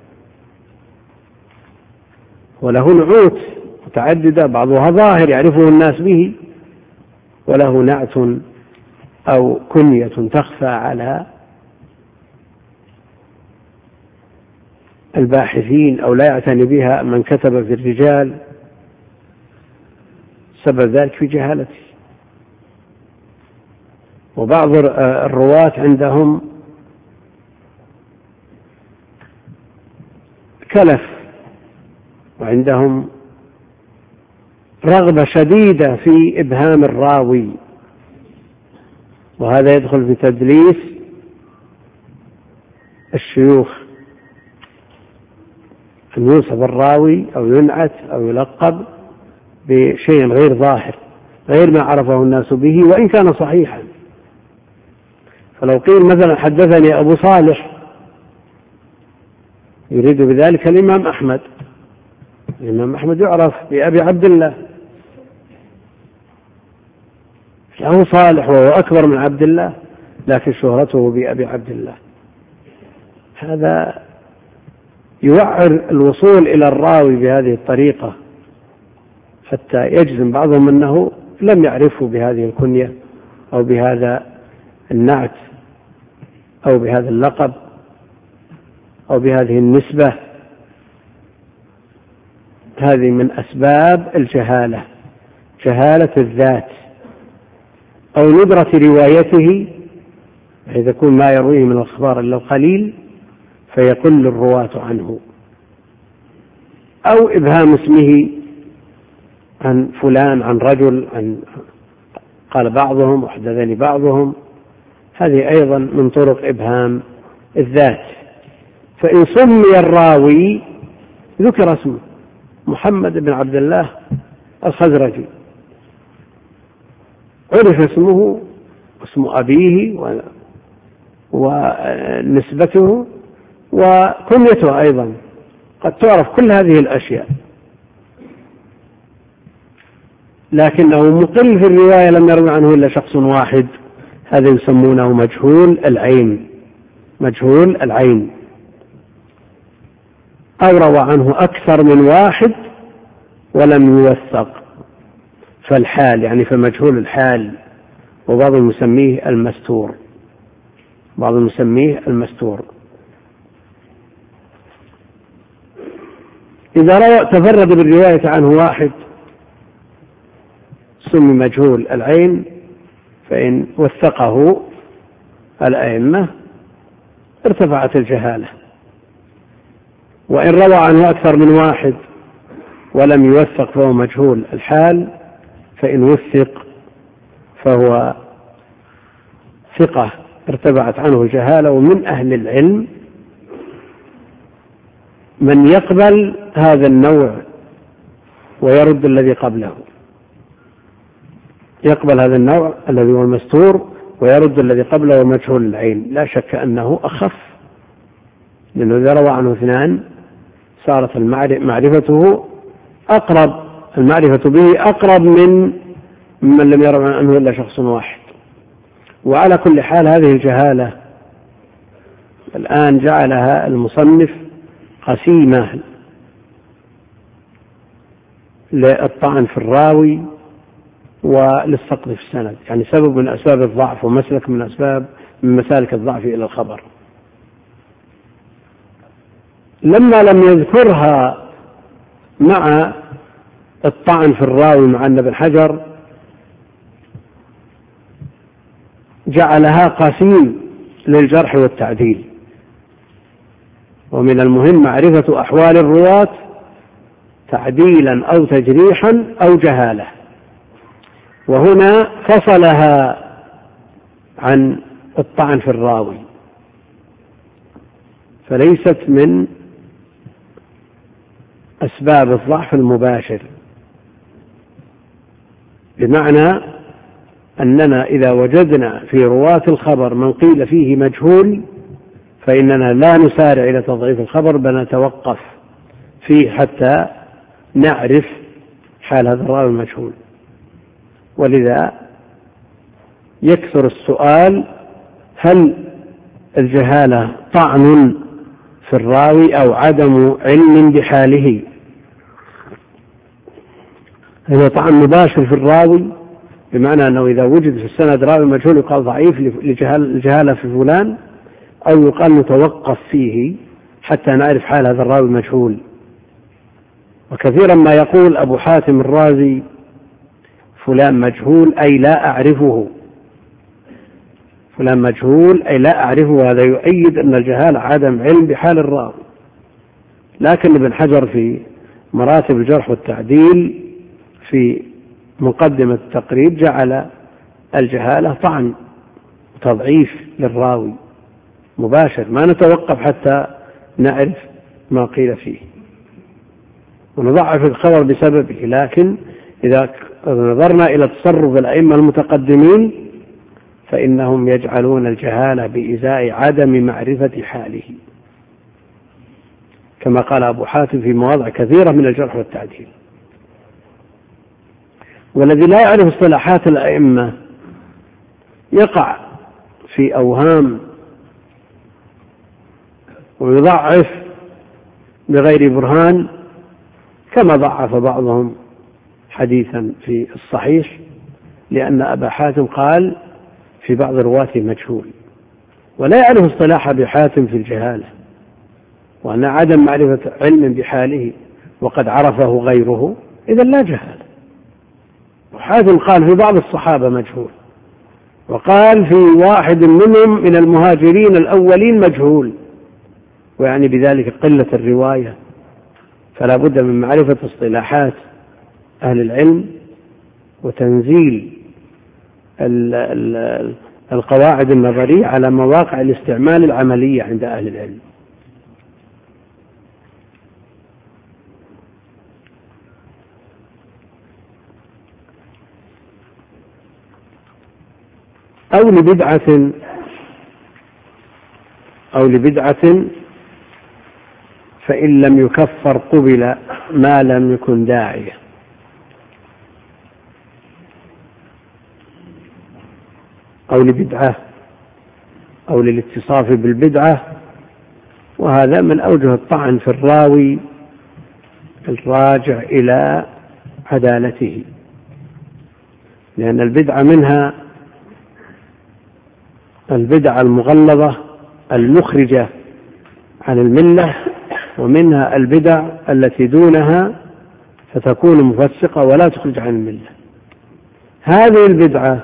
وله نعوت متعددة بعضها ظاهر يعرفه الناس به، وله نعت أو كنية تخفى على الباحثين أو لا يعتني بها من كتب في الرجال، سبب ذلك في جهالته. وبعض الرواة عندهم كلف وعندهم رغبة شديدة في إبهام الراوي، وهذا يدخل في تدليس الشيوخ، أن يوصف الراوي أو ينعت أو يلقب بشيء غير ظاهر غير ما عرفه الناس به وإن كان صحيحا. فلو قيل مثلا حدثني أبو صالح يريد بذلك الإمام أحمد، الإمام أحمد يعرف بأبي عبد الله، له صالح وهو أكبر من عبد الله لكن شهرته بأبي عبد الله. هذا يوعر الوصول إلى الراوي بهذه الطريقة حتى يجزم بعضهم أنه لم يعرفه بهذه الكنية أو بهذا النعت أو بهذا اللقب أو بهذه النسبة. هذه من أسباب الجهالة، جهالة الذات. أو ندرة روايته، إذا يكون ما يرويه من الأخبار إلا قليل فيقل الرواة عنه. أو إبهام اسمه عن فلان عن رجل قال بعضهم وحدثني بعضهم، هذه أيضا من طرق إبهام الذات. فإن سمي الراوي ذكر اسمه محمد بن عبد الله الخزرجي، عرف اسمه واسم أبيه ونسبته وكنيته أيضا، قد تعرف كل هذه الأشياء، لكنه مقل في الرواية لم يروي عنه إلا شخص واحد، هذا يسمونه مجهول العين. مجهول العين. أو روى عنه أكثر من واحد ولم يوثق، فالحال يعني فمجهول الحال. وبعضهم يسميه المستور، بعضهم يسميه المستور. إذا تفرد بالرواية عنه واحد سمي مجهول العين، فإن وثقه الأئمة ارتفعت الجهالة. وإن روى عنه أكثر من واحد ولم يوثق فهو مجهول الحال، فإن وثق فهو ثقة ارتفعت عنه الجهالة. ومن أهل العلم من يقبل هذا النوع ويرد الذي قبله، يقبل هذا النوع الذي هو المستور ويرد الذي قبله ومجهول العين. لا شك أنه أخف، لأنه إذا روى عنه اثنان صارت معرفته أقرب، المعرفة به أقرب ممن لم يروى عنه إلا شخص واحد. وعلى كل حال هذه الجهالة الآن جعلها المصنف قسيمة للطعن في الراوي وللسقط في السند، يعني سبب من أسباب الضعف ومسلك من مسالك الضعف إلى الخبر. لما لم يذكرها مع الطعن في الراوي مع ابن حجر جعلها قسيم للجرح والتعديل. ومن المهم معرفة أحوال الرواة تعديلا أو تجريحا أو جهالة، وهنا فصلها عن الطعن في الراوي، فليست من أسباب الضعف المباشر، بمعنى أننا إذا وجدنا في رواة الخبر من قيل فيه مجهول فإننا لا نسارع إلى تضعيف الخبر، بل نتوقف فيه حتى نعرف حال هذا الراوي المجهول. ولذا يكثر السؤال: هل الجهالة طعن في الراوي أو عدم علم بحاله؟ هذا طعن مباشر في الراوي، بمعنى أنه إذا وجد في السند راوي مجهول يقال ضعيف لجهالة في فلان، أو يقال نتوقف فيه حتى نعرف حال هذا الراوي المجهول. وكثيرا ما يقول أبو حاتم الرازي فلان مجهول أي لا أعرفه، فلان مجهول أي لا أعرفه، هذا يؤيد أن الجهالة عدم علم بحال الراوي. لكن ابن حجر في مراتب الجرح والتعديل في مقدمة التقريب جعل الجهالة طعن تضعيف للراوي مباشر، ما نتوقف حتى نعرف ما قيل فيه ونضعف الخبر بسببه. لكن إذا نظرنا إلى تصرف الأئمة المتقدمين فإنهم يجعلون الجهالة بإزاء عدم معرفة حاله، كما قال أبو حاتم في مواضع كثيرة من الجرح والتعديل. والذي لا يعرف اصطلاحات الأئمة يقع في أوهام ويضعف بغير برهان، كما ضعف بعضهم حديثا في الصحيح لأن أبا حاتم قال في بعض رواته مجهول، ولا يعرف اصطلاح أبي حاتم في الجهالة، وأن عدم معرفة علم بحاله وقد عرفه غيره إذا لا جهالة. وحاتم قال في بعض الصحابة مجهول، وقال في واحد منهم من المهاجرين الأولين مجهول، ويعني بذلك قلة الرواية. فلا بد من معرفة اصطلاحات أهل العلم وتنزيل القواعد النظرية على مواقع الاستعمال العملية عند أهل العلم. أو لبدعة فإن لم يكفر قبل ما لم يكن داعية. أو لبدعة أو للاتصاف بالبدعة، وهذا من أوجه الطعن في الراوي الراجع إلى عدالته، لأن البدعة منها البدعة المغلظة المخرجة عن الملة، ومنها البدع التي دونها فتكون مفسقة ولا تخرج عن الملة. هذه البدعة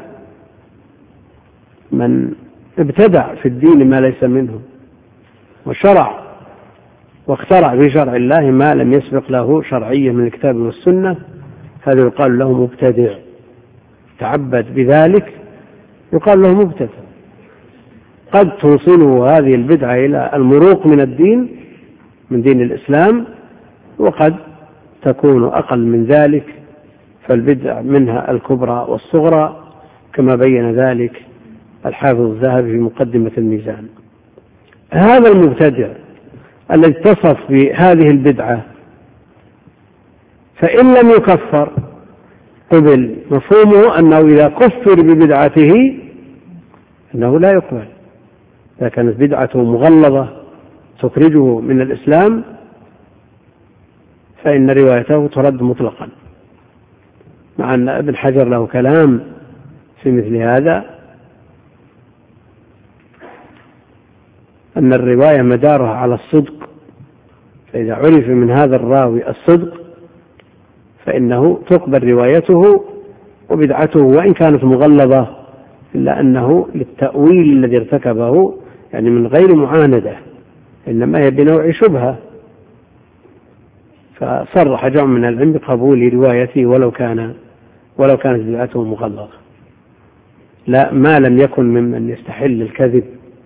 من ابتدع في الدين ما ليس منه وشرع واخترع في شرع الله ما لم يسبق له شرعية من الكتاب والسنة، هذا يقال له مبتدع. تعبد بذلك يقال له مبتدع. قد توصله هذه البدعة إلى المروق من الدين، من دين الإسلام، وقد تكون أقل من ذلك، فالبدع منها الكبرى والصغرى كما بين ذلك الحافظ الذهبي في مقدمة الميزان. هذا المبتدع الذي اتصف بهذه البدعة فإن لم يكفر قبل، مفهومه أنه إذا كفر ببدعته أنه لا يقبل. إذا كانت بدعته مغلظة تخرجه من الإسلام فإن روايته ترد مطلقا، مع أن ابن حجر له كلام في مثل هذا، أن الرواية مدارها على الصدق، فإذا عرف من هذا الراوي الصدق فإنه تقبل روايته، وبدعته وإن كانت مغلظة إلا أنه للتأويل الذي ارتكبه، يعني من غير معاندة، إنما هي بنوع شبهة، فصرح جمع من العلم بقبول روايته ولو كانت بدعته مغلظة، لا ما لم يكن ممن يستحل الكذب.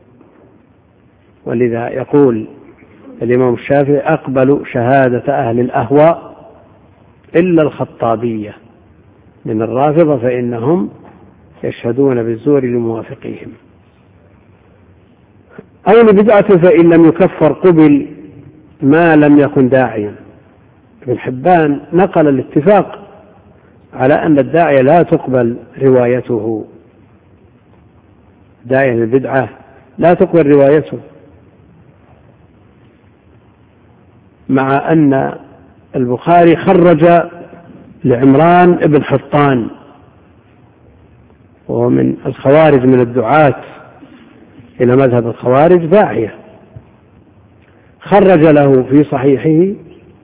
ولذا يقول الإمام الشافعي: أقبل شهادة أهل الأهواء إلا الخطابية من الرافضة فإنهم يشهدون بالزور لموافقيهم. أين بدعته فإن لم يكفر قبل ما لم يكن داعيا. ابن حبان نقل الاتفاق على أن الداعية لا تقبل روايته، داعية البدعة لا تقبل روايته، مع أن البخاري خرج لعمران ابن حطان وهو من الخوارج، من الدعاة إلى مذهب الخوارج، داعية، خرج له في صحيحه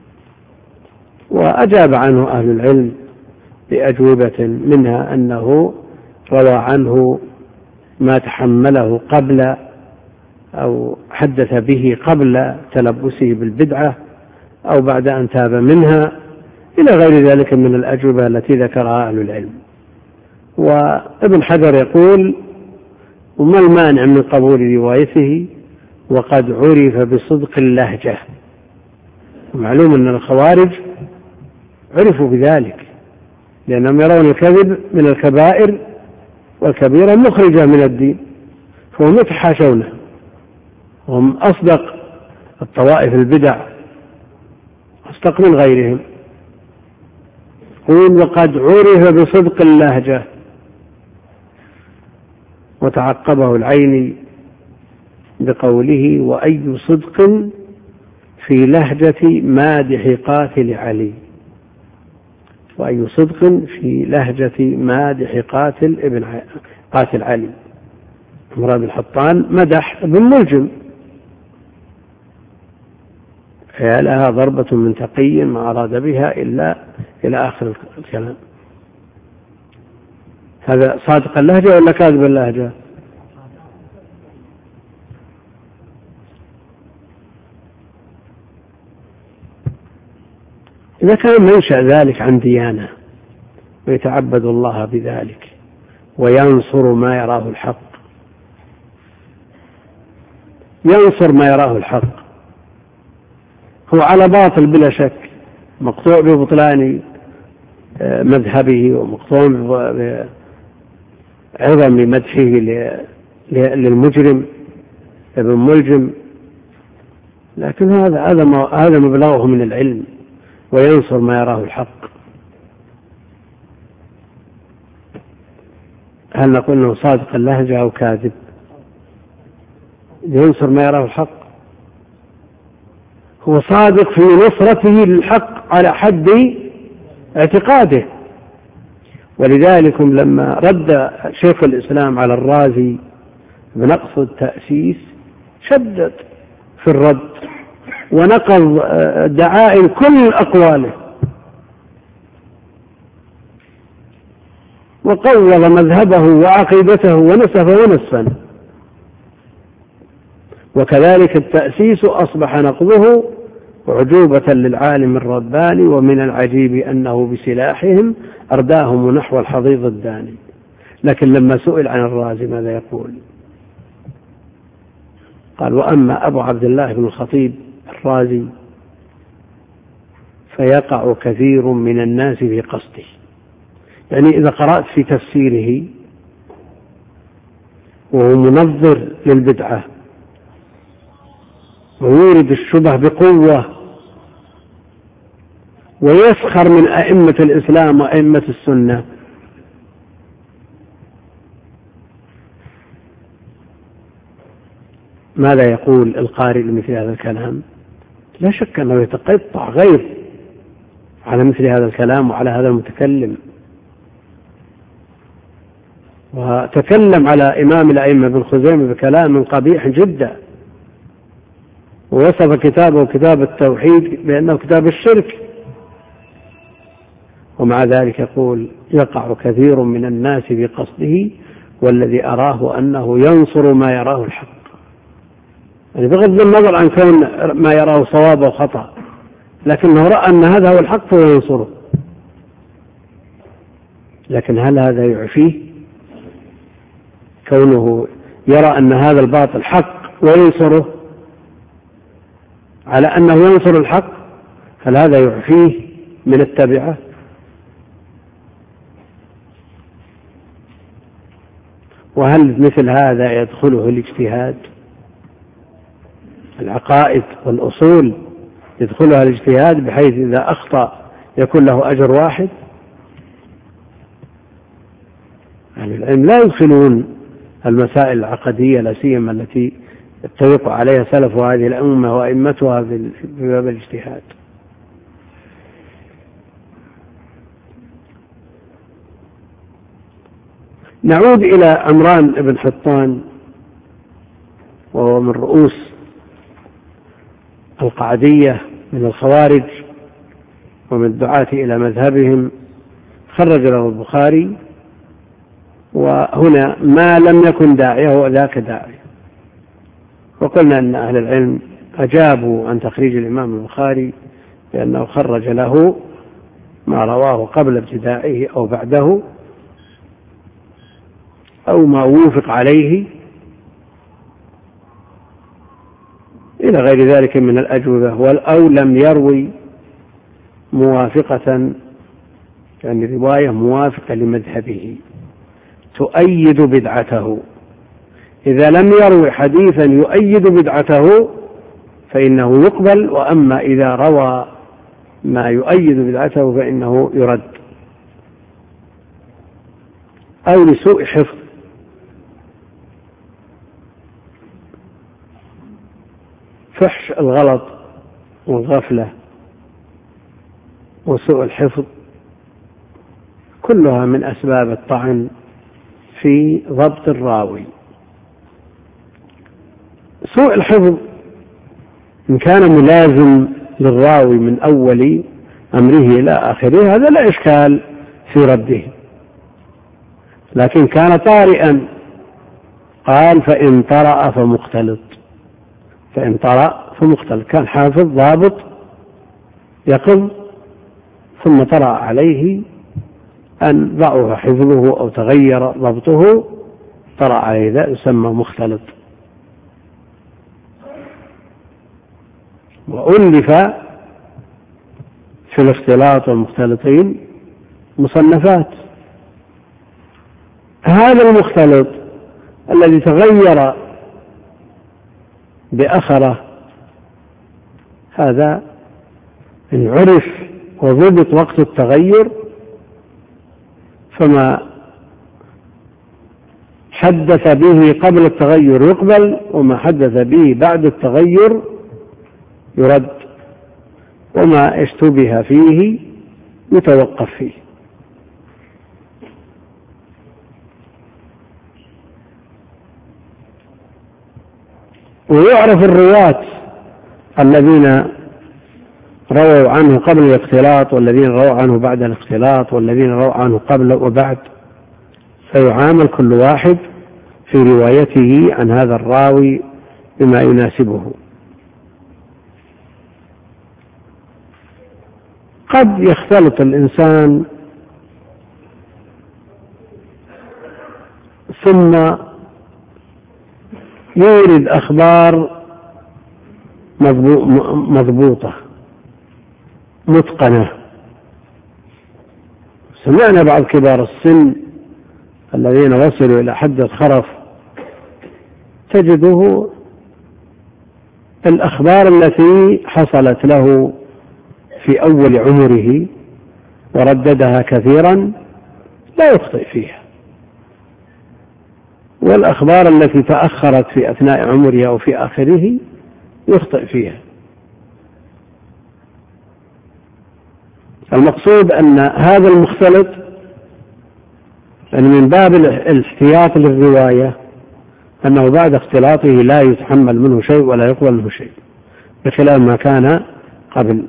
وأجاب عنه أهل العلم بأجوبة، منها أنه روى عنه ما تحمله قبل أو حدث به قبل تلبسه بالبدعة أو بعد أن تاب منها، إلى غير ذلك من الأجوبة التي ذكرها أهل العلم. وابن حجر يقول: وما المانع من قبول روايته وقد عرف بصدق اللهجة. معلوم أن الخوارج عرفوا بذلك لأنهم يرون الكذب من الكبائر والكبيرة مخرجة من الدين، فهم يتحاشونه، هم أصدق الطوائف البدع، أصدق من غيرهم. قول: وقد عرف بصدق اللهجة. وتعقبه العيني بقوله: وأي صدق في لهجة مادح قاتل علي. وأي صدق في لهجة مادح قاتل علي. عمران بن حطان مدح ابن ملجم، هي لها ضربة من تقي ما أراد بها إلا إلى آخر الكلام. هذا صادق اللهجة ولا كاذب اللهجة؟ إذا كان منشأ ذلك عن ديانة ويتعبد الله بذلك وينصر ما يراه الحق، ينصر ما يراه الحق، هو على باطل بلا شك، مقطوع ببطلان مذهبه ومقطوع بعظم مدحه للمجرم ابن ملجم، لكن هذا مبلغه من العلم، وينصر ما يراه الحق. هل نقول أنه صادق اللهجة أو كاذب؟ ينصر ما يراه الحق، هو صادق في نصرته للحق على حد اعتقاده. ولذلك لما رد شيخ الإسلام على الرازي بنقص التأسيس شدد في الرد، ونقض دعائم كل أقواله، وقوض مذهبه وعقيدته ونسفه ونسفا. وكذلك التأسيس أصبح نقضه عجوبة للعالم الرباني، ومن العجيب أنه بسلاحهم أرداهم نحو الحضيض الداني. لكن لما سئل عن الرازي ماذا يقول؟ قال: وأما أبو عبد الله بن الخطيب الرازي فيقع كثير من الناس في قصده. يعني إذا قرأت في تفسيره وهو منظر للبدعة ويورد الشبه بقوة ويسخر من أئمة الإسلام وأئمة السنة، ماذا يقول القارئ لمثل هذا الكلام؟ لا شك أنه يتقطع غير على مثل هذا الكلام وعلى هذا المتكلم. وتكلم على إمام الأئمة ابن خزيمة بكلام قبيح جدا، ووصف كتابه كتاب التوحيد بأنه كتاب الشرك، ومع ذلك يقول: يقع كثير من الناس بقصده والذي أراه أنه ينصر ما يراه الحق. يعني بغض النظر عن كون ما يراه صواب أو خطأ، لكنه رأى أن هذا هو الحق فينصره. لكن هل هذا يعفيه كونه يرى أن هذا الباطل حق وينصره على أنه ينصر الحق؟ هل هذا يعفيه من التبعة؟ وهل مثل هذا يدخله الاجتهاد؟ العقائد والأصول يدخلها الاجتهاد بحيث إذا أخطأ يكون له أجر واحد؟ يعني العلم لا يدخلون المسائل العقدية لا سيما التي اتفق عليها سلف هذه الأمة وأئمتها في باب الاجتهاد. نعود إلى عمران بن حطان، وهو من رؤوس القعدية من الخوارج ومن الدعاة إلى مذهبهم. خرج له البخاري، وهنا ما لم يكن داعية هو ذاك داعية. وقلنا أن أهل العلم أجابوا عن تخريج الإمام البخاري بأنه خرج له ما رواه قبل ابتدائه أو بعده أو ما وافق عليه إلى غير ذلك من الأجوبة، أو لم يروي موافقة، يعني رواية موافقة لمذهبه تؤيد بدعته. إذا لم يروي حديثا يؤيد بدعته فإنه يقبل، وأما إذا روى ما يؤيد بدعته فإنه يرد، أو لسوء حفظ. فحش الغلط والغفلة وسوء الحفظ كلها من أسباب الطعن في ضبط الراوي. سوء الحفظ إن كان ملازم للراوي من أول أمره إلى آخره هذا لا إشكال في رده، لكن كان طارئا قال: فإن طرأ فمختلط. فإن طرأ فمختلط، كان حافظ ضابط يقظ ثم طرأ عليه أن ضعف حفظه أو تغير ضبطه، طرأ عليه ذا يسمى مختلط. وألف في الاختلاط والمختلطين مصنفات. هذا المختلط الذي تغير بأخره هذا إن عرف وضبط وقت التغير فما حدث به قبل التغير يقبل، وما حدث به بعد التغير يرد، وما اشتبه فيه يتوقف فيه. ويعرف الرواة الذين رووا عنه قبل الاختلاط والذين رووا عنه بعد الاختلاط والذين رووا عنه قبل وبعد، فيعامل كل واحد في روايته عن هذا الراوي بما يناسبه. قد يختلط الإنسان ثم يورد أخبار مضبوطة متقنة. سمعنا بعض كبار السن الذين وصلوا إلى حد الخرف تجده الأخبار التي حصلت له في أول عمره ورددها كثيرا لا يخطئ فيها، والأخبار التي تأخرت في أثناء عمره أو في آخره يخطئ فيها. المقصود أن هذا المختلط من باب الاحتياط للرواية أنه بعد اختلاطه لا يتحمل منه شيء ولا يقبل منه شيء، بخلاف ما كان قبل.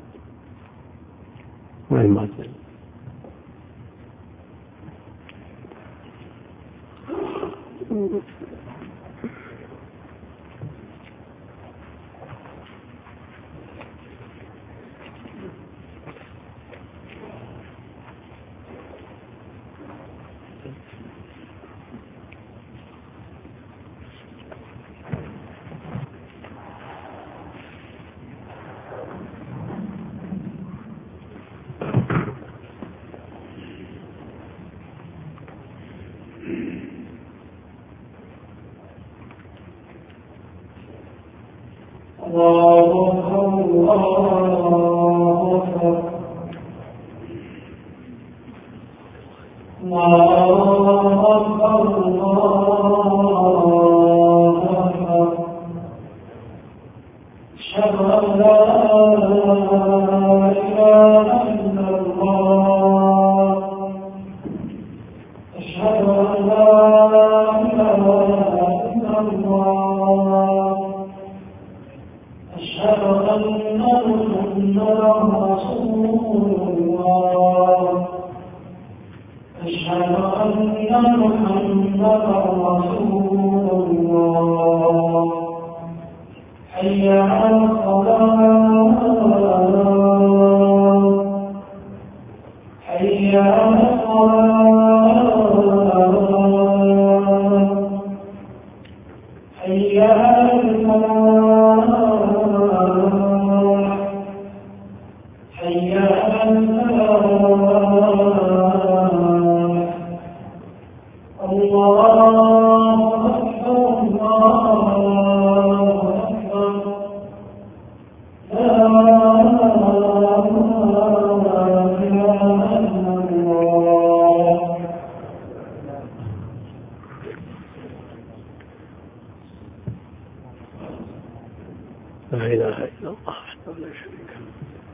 لا إله إلا الله وحده لا شريك له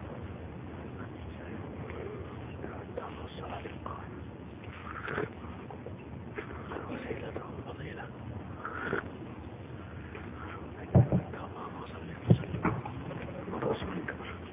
وسيلته وفضيلة اللهم صل وسلم على رسولك.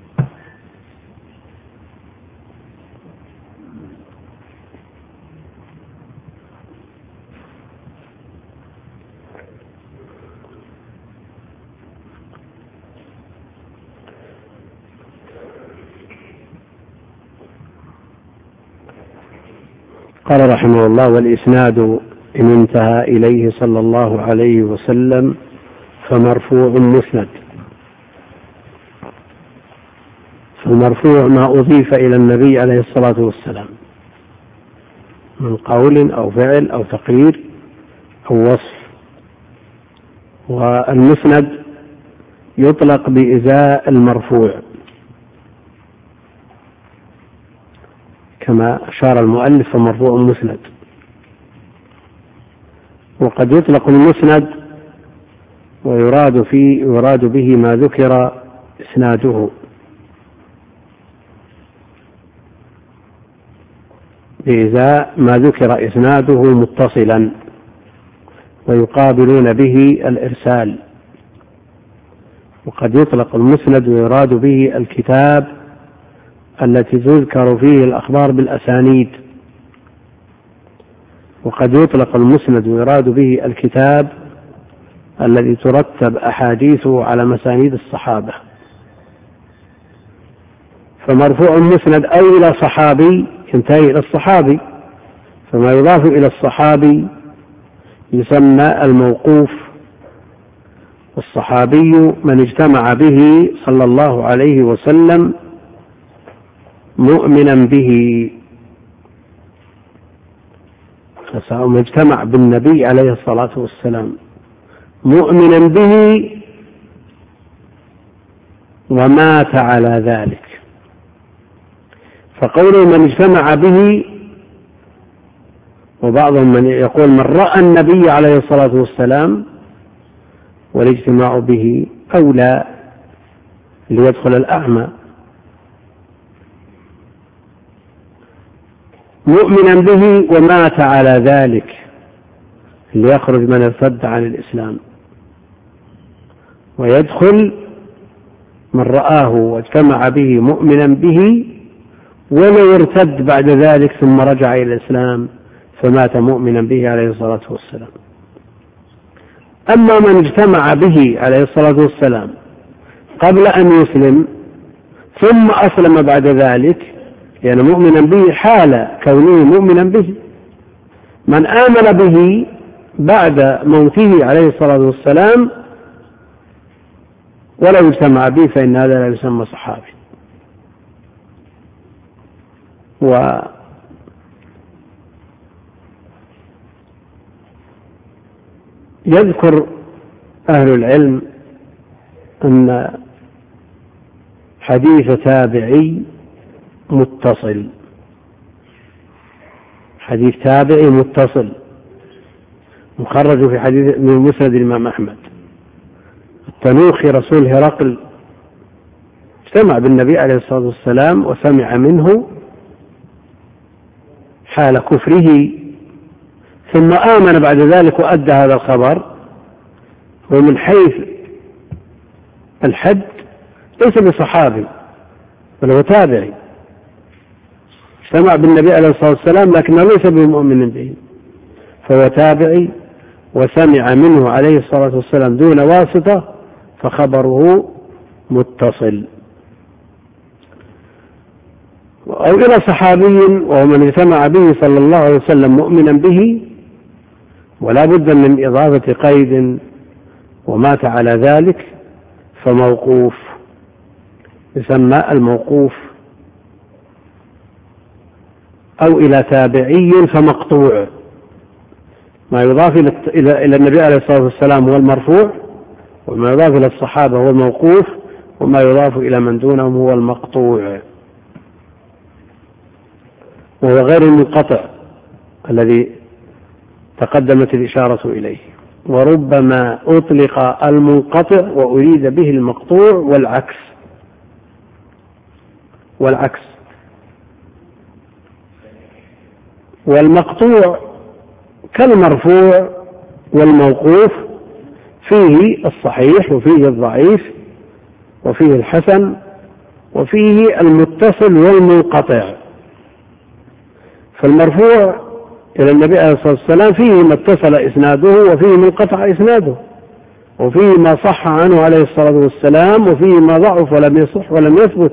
قال رحمه الله: والإسناد إن انتهى إليه صلى الله عليه وسلم فمرفوع مسند. فالمرفوع ما أضيف إلى النبي عليه الصلاة والسلام من قول أو فعل أو تقرير أو وصف. والمسند يطلق بإزاء المرفوع كما أشار المؤلف فمرفوع مسند. وقد يطلق المسند ويراد به ما ذكر إسناده بإزاء ما ذكر إسناده متصلا، ويقابلون به الإرسال وقد يطلق المسند ويراد به الكتاب التي تذكر فيه الأخبار بالأسانيد، وقد يطلق المسند ويراد به الكتاب الذي ترتب أحاديثه على مسانيد الصحابة. فمرفوع المسند أو إلى صحابي ينتهي إلى الصحابي، فما يضاف إلى الصحابي يسمى الموقوف، والصحابي من اجتمع به صلى الله عليه وسلم مؤمنا به، من اجتمع بالنبي عليه الصلاة والسلام مؤمنا به ومات على ذلك. فقوله من اجتمع به، وبعضهم من يقول من رأى النبي عليه الصلاة والسلام، والاجتماع به أولى ليدخل الأعمى. مؤمنا به ومات على ذلك ليخرج من ارتد عن الإسلام، ويدخل من رآه واجتمع به مؤمنا به ولو ارتد بعد ذلك ثم رجع إلى الإسلام فمات مؤمنا به عليه الصلاة والسلام. أما من اجتمع به عليه الصلاة والسلام قبل أن يسلم ثم أسلم بعد ذلك، يعني مؤمنا به حال كونه مؤمنا به. من آمن به بعد موته عليه الصلاة والسلام ولو اجتمع به فإن هذا لا يسمى صحابي. ويذكر أهل العلم أن حديث تابعي متصل، حديث تابعي متصل مخرج في حديث من مسند الإمام أحمد. التنوخي رسول هرقل اجتمع بالنبي عليه الصلاة والسلام وسمع منه حال كفره، ثم آمن بعد ذلك وأدى هذا الخبر، ومن حيث الحد ليس بصحابي بل هو تابعي، اجتمع بالنبي عليه الصلاة والسلام لكنه ليس بمؤمن به، فهو تابعي وسمع منه عليه الصلاة والسلام دون واسطة فخبره متصل. أو إلى صحابي وهو من اجتمع به صلى الله عليه وسلم مؤمنا به ولا بد من إضافة قيد ومات على ذلك فموقوف، يسمى الموقوف. أو إلى تابعي فمقطوع، ما يضاف إلى النبي عليه الصلاة والسلام هو المرفوع، وما يضاف إلى الصحابة هو الموقوف، وما يضاف إلى من دونهم هو المقطوع، وهو غير المنقطع الذي تقدمت الإشارة إليه. وربما أطلق المنقطع وأريد به المقطوع والعكس. والمقطوع كالمرفوع والموقوف فيه الصحيح وفيه الضعيف وفيه الحسن وفيه المتصل والمنقطع. فالمرفوع إلى النبي عليه الصلاة والسلام فيه ما اتصل إسناده وفيه ما انقطع إسناده، وفيه ما صح عنه عليه الصلاة والسلام وفيه ما ضعف ولم يصح ولم يثبت،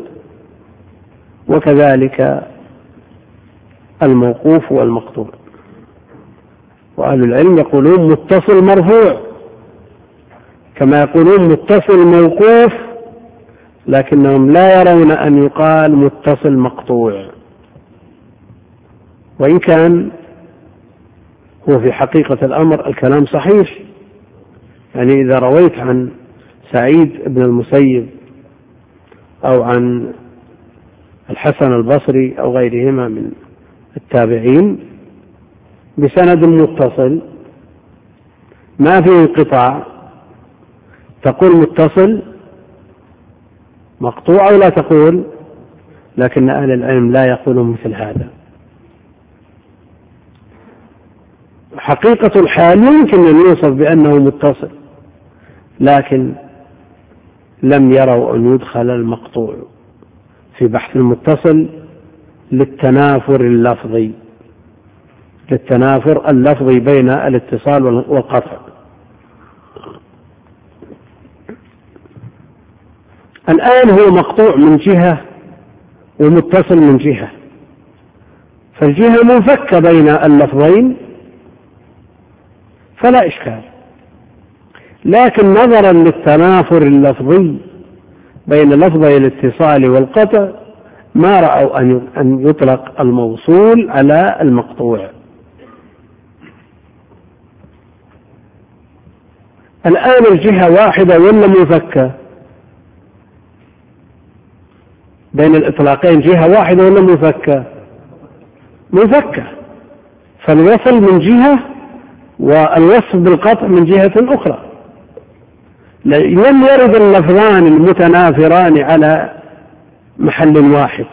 وكذلك الموقوف والمقطوع. وأهل العلم يقولون متصل مرفوع كما يقولون متصل موقوف، لكنهم لا يرون أن يقال متصل مقطوع، وإن كان هو في حقيقة الأمر الكلام صحيح. يعني إذا رويت عن سعيد بن المسيب أو عن الحسن البصري أو غيرهما من التابعين بسند متصل ما فيه انقطاع، تقول متصل مقطوع أو لا تقول، لكن أهل العلم لا يقولون مثل هذا. حقيقة الحال يمكن أن يوصف بأنه متصل، لكن لم يروا أن يدخل المقطوع في بحث المتصل للتنافر اللفظي بين الاتصال والقطع. الآن هو مقطوع من جهة ومتصل من جهة، فالجهة منفكة بين اللفظين فلا إشكال، لكن نظرا للتنافر اللفظي بين لفظي الاتصال والقطع ما رأوا أن يطلق الموصول على المقطوع. الآن الجهة واحدة ولا منفكة؟ بين الإطلاقين جهة واحدة ولا منفكة، فالوصل من جهة والوصف بالقطع من جهة أخرى. لم يرد اللفظان المتنافران على محل واحد.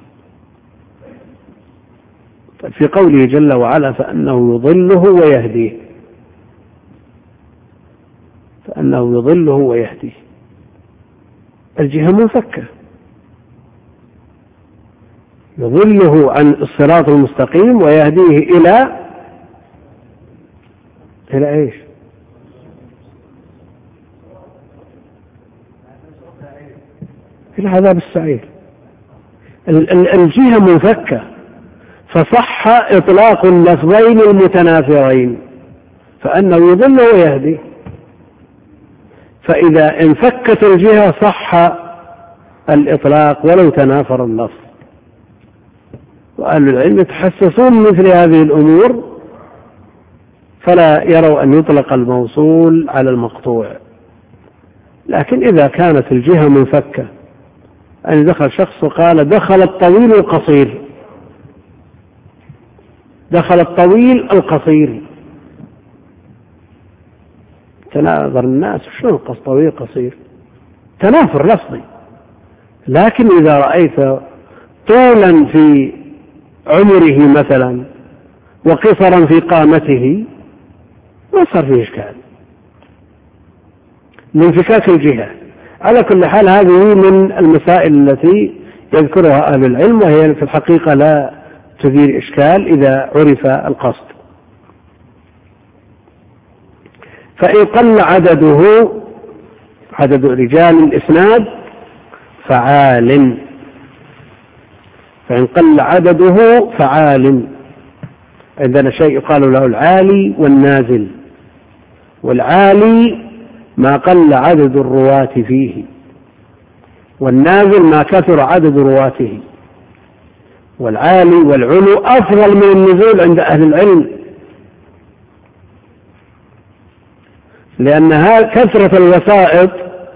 في قوله جل وعلا فأنه يضله ويهديه، الجهة منفكة، يضله عن الصراط المستقيم ويهديه إلى إيش؟ إلى عذاب السعير. الجهة منفكة، فصح إطلاق اللفظين المتنافرين فأنه يضل ويهدي. فإذا انفكت الجهة صح الإطلاق ولو تنافر اللفظ. وأهل العلم يتحسسون مثل هذه الأمور فلا يروا أن يطلق الموصول على المقطوع. لكن إذا كانت الجهة منفكة، أن دخل شخص وقال دخل الطويل القصير، تناظر الناس شنو قص طويل قصير، تنافر لفظي. لكن إذا رأيت طولا في عمره مثلا وقصرا في قامته ما صار فيه إشكال لانفكاك الجهة. على كل حال هذه من المسائل التي يذكرها أهل العلم، وهي في الحقيقة لا تثير إشكال إذا عرف القصد. فإن قل عدد رجال الإسناد فعال، فإن قل عدده فعال. عندنا شيء يقال له العالي والنازل، والعالي ما قل عدد الرواة فيه، والنازل ما كثر عدد رواته. والعالي والعلو أفضل من النزول عند أهل العلم، لأنها كثرة الوسائط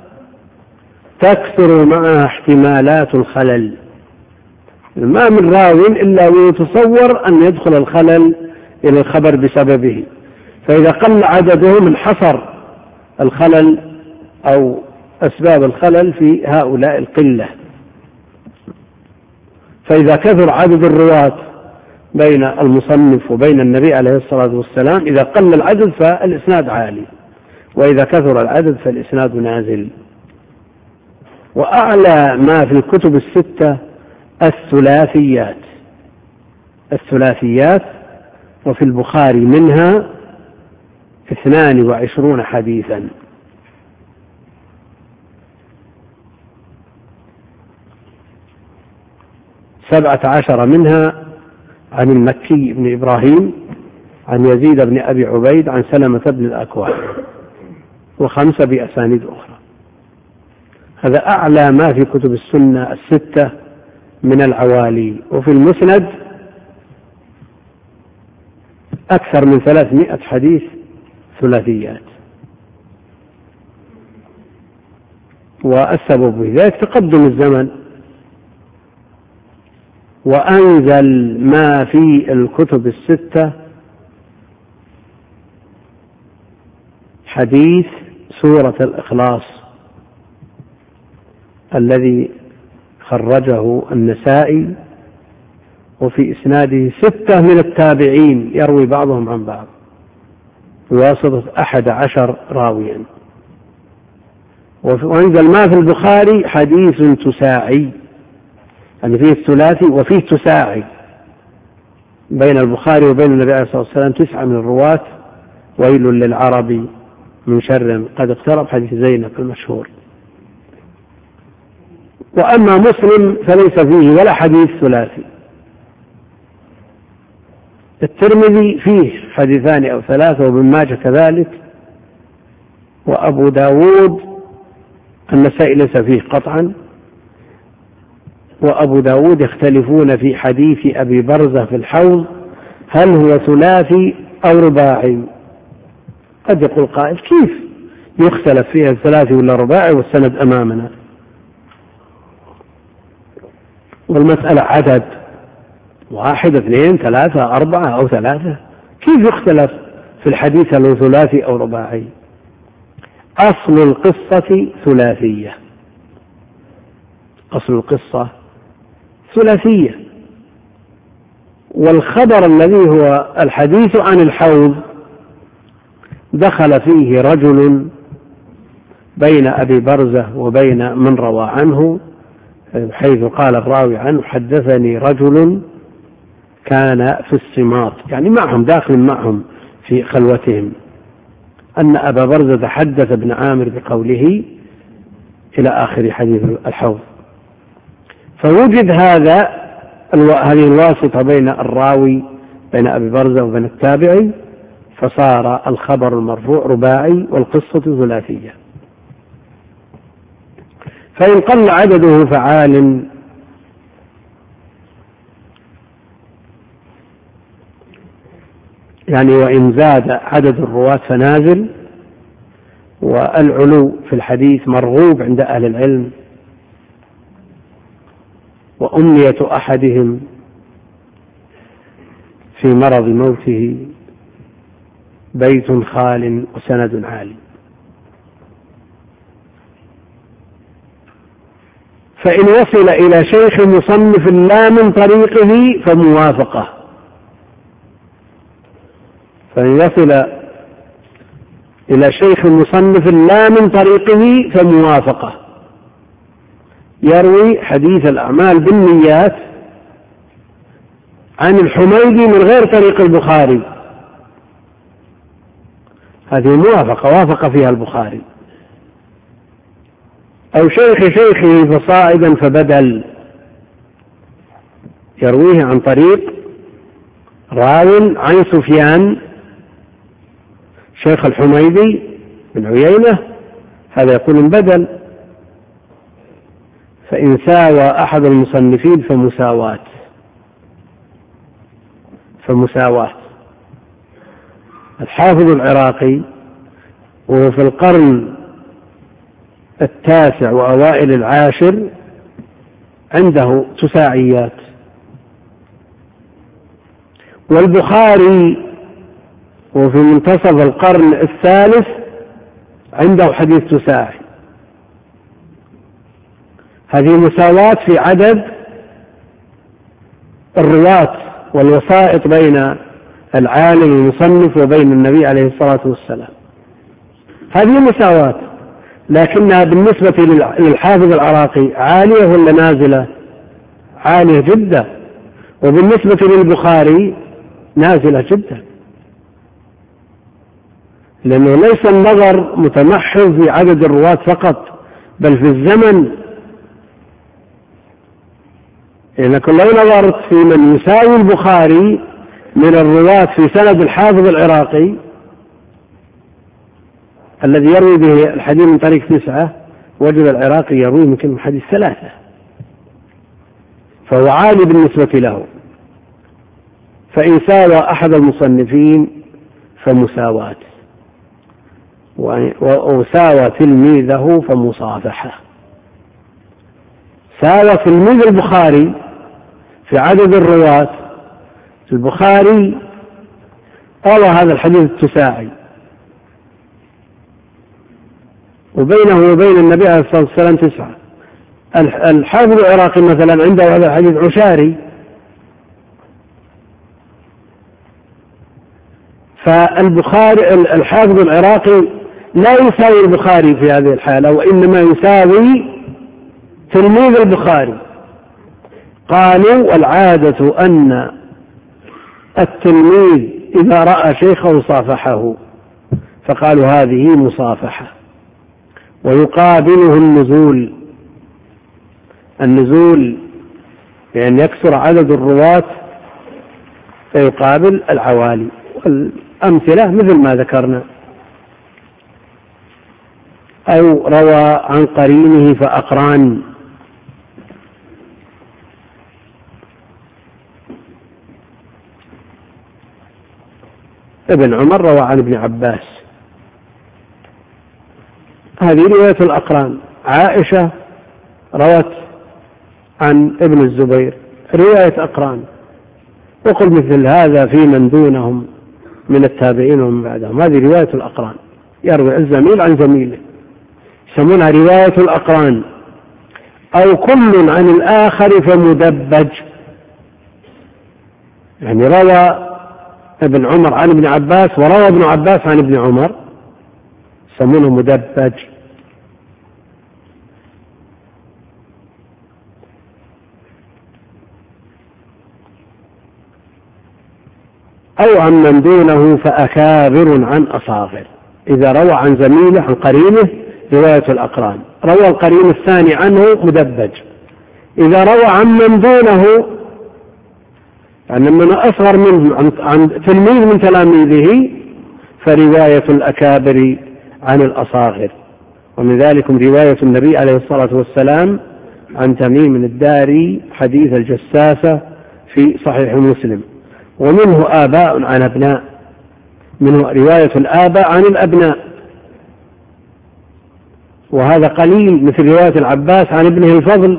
تكثر معها احتمالات الخلل. ما من راو إلا ويتصور أن يدخل الخلل إلى الخبر بسببه، فإذا قل عدده من حصر الخلل أو أسباب الخلل في هؤلاء القلة. فإذا كثر عدد الرواة بين المصنف وبين النبي عليه الصلاة والسلام، إذا قل العدد فالإسناد عالي، وإذا كثر العدد فالإسناد نازل. وأعلى ما في الكتب الستة الثلاثيات، وفي البخاري منها 22 حديثا. 17 منها عن المكي بن إبراهيم عن يزيد بن أبي عبيد عن سلمة بن الأكوع، و5 بأسانيد أخرى. هذا أعلى ما في كتب السنة الستة من العوالي. وفي المسند أكثر من 300 حديث ثلاثيات. والسبب في ذلك تقدم الزمن، وأنزل ما في الكتب الستة حديث سورة الإخلاص الذي خرجه النسائي، وفي إسناده 6 من التابعين يروي بعضهم عن بعض بواسطة 11 راويا. وينزل ما في البخاري حديث تساعي، يعني فيه الثلاثي وفيه تساعي بين البخاري وبين النبي عليه الصلاة والسلام 9 من الرواة، ويل للعرب من شر قد اقترب، حديث زينب المشهور. وأما مسلم فليس فيه ولا حديث ثلاثي. الترمذي فيه حديثان أو 3، وابن ماجه كذلك، وأبو داود النسائي ليس فيه قطعا، وأبو داود يختلفون في حديث أبي برزة في الحوض هل هو ثلاثي أو رباعي. قد يقول قائل كيف يختلف فيها الثلاثي ولا رباعي والسند أمامنا، والمسألة عدد 1 2 3 4 أو 3، كيف يختلف في الحديث هل هو ثلاثي أو رباعي؟ أصل القصة ثلاثية، أصل القصة ثلاثية. والخبر الذي هو الحديث عن الحوض دخل فيه رجل بين أبي برزة وبين من روى عنه، حيث قال الراوي عنه حدثني رجل كان في الصمات، يعني معهم داخل معهم في خلوتهم، أن أبا برزة حدث ابن عامر بقوله إلى آخر حديث الحوض. فوجد هذه الواسطة بين الراوي بين أبي برزة وبين التابعي، فصار الخبر المرفوع رباعي والقصة ثلاثية. فإن قل عدده فعال، يعني وإن زاد عدد الرواة فنازل، والعلو في الحديث مرغوب عند أهل العلم، وأمنية أحدهم في مرض موته بيت خال وسند عالي. فإن وصل إلى شيخ مصنف لا من طريقه فموافقة، فإن وصل إلى شيخ مصنف لا من طريقه فموافقة، يروي حديث الأعمال بالنيات عن الحميدي من غير طريق البخاري، هذه موافقة وافق فيها البخاري. أو شيخه فصاعدا فبدل، يرويه عن طريق راو عن سفيان شيخ الحميدي بن عيينة، هذا يكون بدل. فإن ساوى أحد المصنفين فمساواة. الحافظ العراقي وهو في القرن 9 وأوائل 10 عنده تساعيات، والبخاري وفي منتصف القرن 3 عنده حديث تساعي. هذه مساواة في عدد الرواة والوسائط بين العالم المصنف وبين النبي عليه الصلاة والسلام، هذه مساواة، لكنها بالنسبة للحافظ العراقي عالية ولا نازلة؟ عالية جدا. وبالنسبة للبخاري نازلة جدا، لأنه ليس النظر متمحض في عدد الرواة فقط بل في الزمن. لأنك لو نظرت في من يساوي البخاري من الرواة في سند الحافظ العراقي الذي يروي به الحديث من طريق 9، وجد العراقي يروي يمكن حديث 3، فهو عالي بالنسبة له. فإن ساوى أحد المصنفين فمساواة، وساوى تلميذه فمصافحة. ساوى تلميذ البخاري في عدد الرواة، البخاري روى هذا الحديث التساعي، وبينه وبين النبي عليه الصلاة والسلام 9. الحافظ العراقي مثلا عنده هذا الحديث عشاري، فالبخاري الحافظ العراقي لا يساوي البخاري في هذه الحالة، وإنما يساوي تلميذ البخاري. قالوا والعادة أن التلميذ إذا رأى شيخه صافحه، فقالوا هذه مصافحة. ويقابله النزول بأن يكثر عدد الرواة، فيقابل العوالي. والأمثلة مثل ما ذكرنا: أو روى عن قرينه فأقران، ابن عمر روى عن ابن عباس، هذه رواية الأقران. عائشة روت عن ابن الزبير، رواية أقران. وقل مثل هذا في من دونهم من التابعين ومن بعدهم، هذه رواية الأقران، يروي الزميل عن زميله، يسمونها رواية الأقران. أو كل عن الآخر فمدبج، يعني روى ابن عمر عن ابن عباس وروى ابن عباس عن ابن عمر، يسمونه مدبج. أو عن من دونه فأكابر عن أصاغر، إذا روى عن زميله عن قرينه رواية الأقران، روى القرين الثاني عنه مدبج. إذا روى عن من دونه، يعني من أصغر منه عن تلميذ من تلاميذه، فرواية الأكابر عن الأصاغر. ومن ذلك رواية النبي عليه الصلاة والسلام عن تميم الداري حديث الجساسة في صحيح مسلم. ومنه آباء عن أبناء، منه رواية الآباء عن الأبناء، وهذا قليل، مثل رواية العباس عن ابنه الفضل،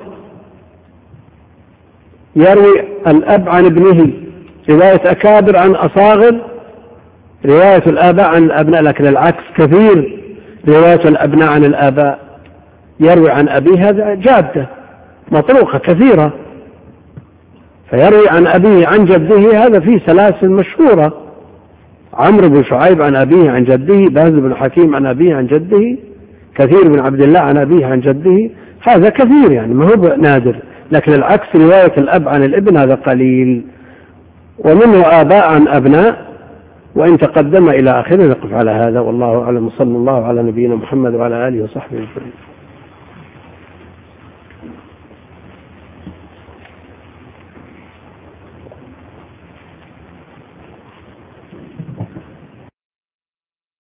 يروي الأب عن ابنه. رواية أكابر عن أصاغر، رواية الآباء عن الأبناء. لكن العكس كثير، رواية الأبناء عن الآباء، يروي عن أبيه، هذا جادة مطروقة كثيرة. فيروي عن أبيه عن جده، هذا فيه سلاسل مشهورة: عمرو بن شعيب عن أبيه عن جده، بهز بن حكيم عن أبيه عن جده، كثير بن عبد الله عن أبيه عن جده، هذا كثير يعني ما هو نادر. لكن العكس، رواية الأب عن الابن، هذا قليل. ومنه آباء عن أبناء، وإن تقدم إلى آخره. نقف على هذا، والله أعلم. صلى الله على نبينا محمد وعلى آله وصحبه وسلم.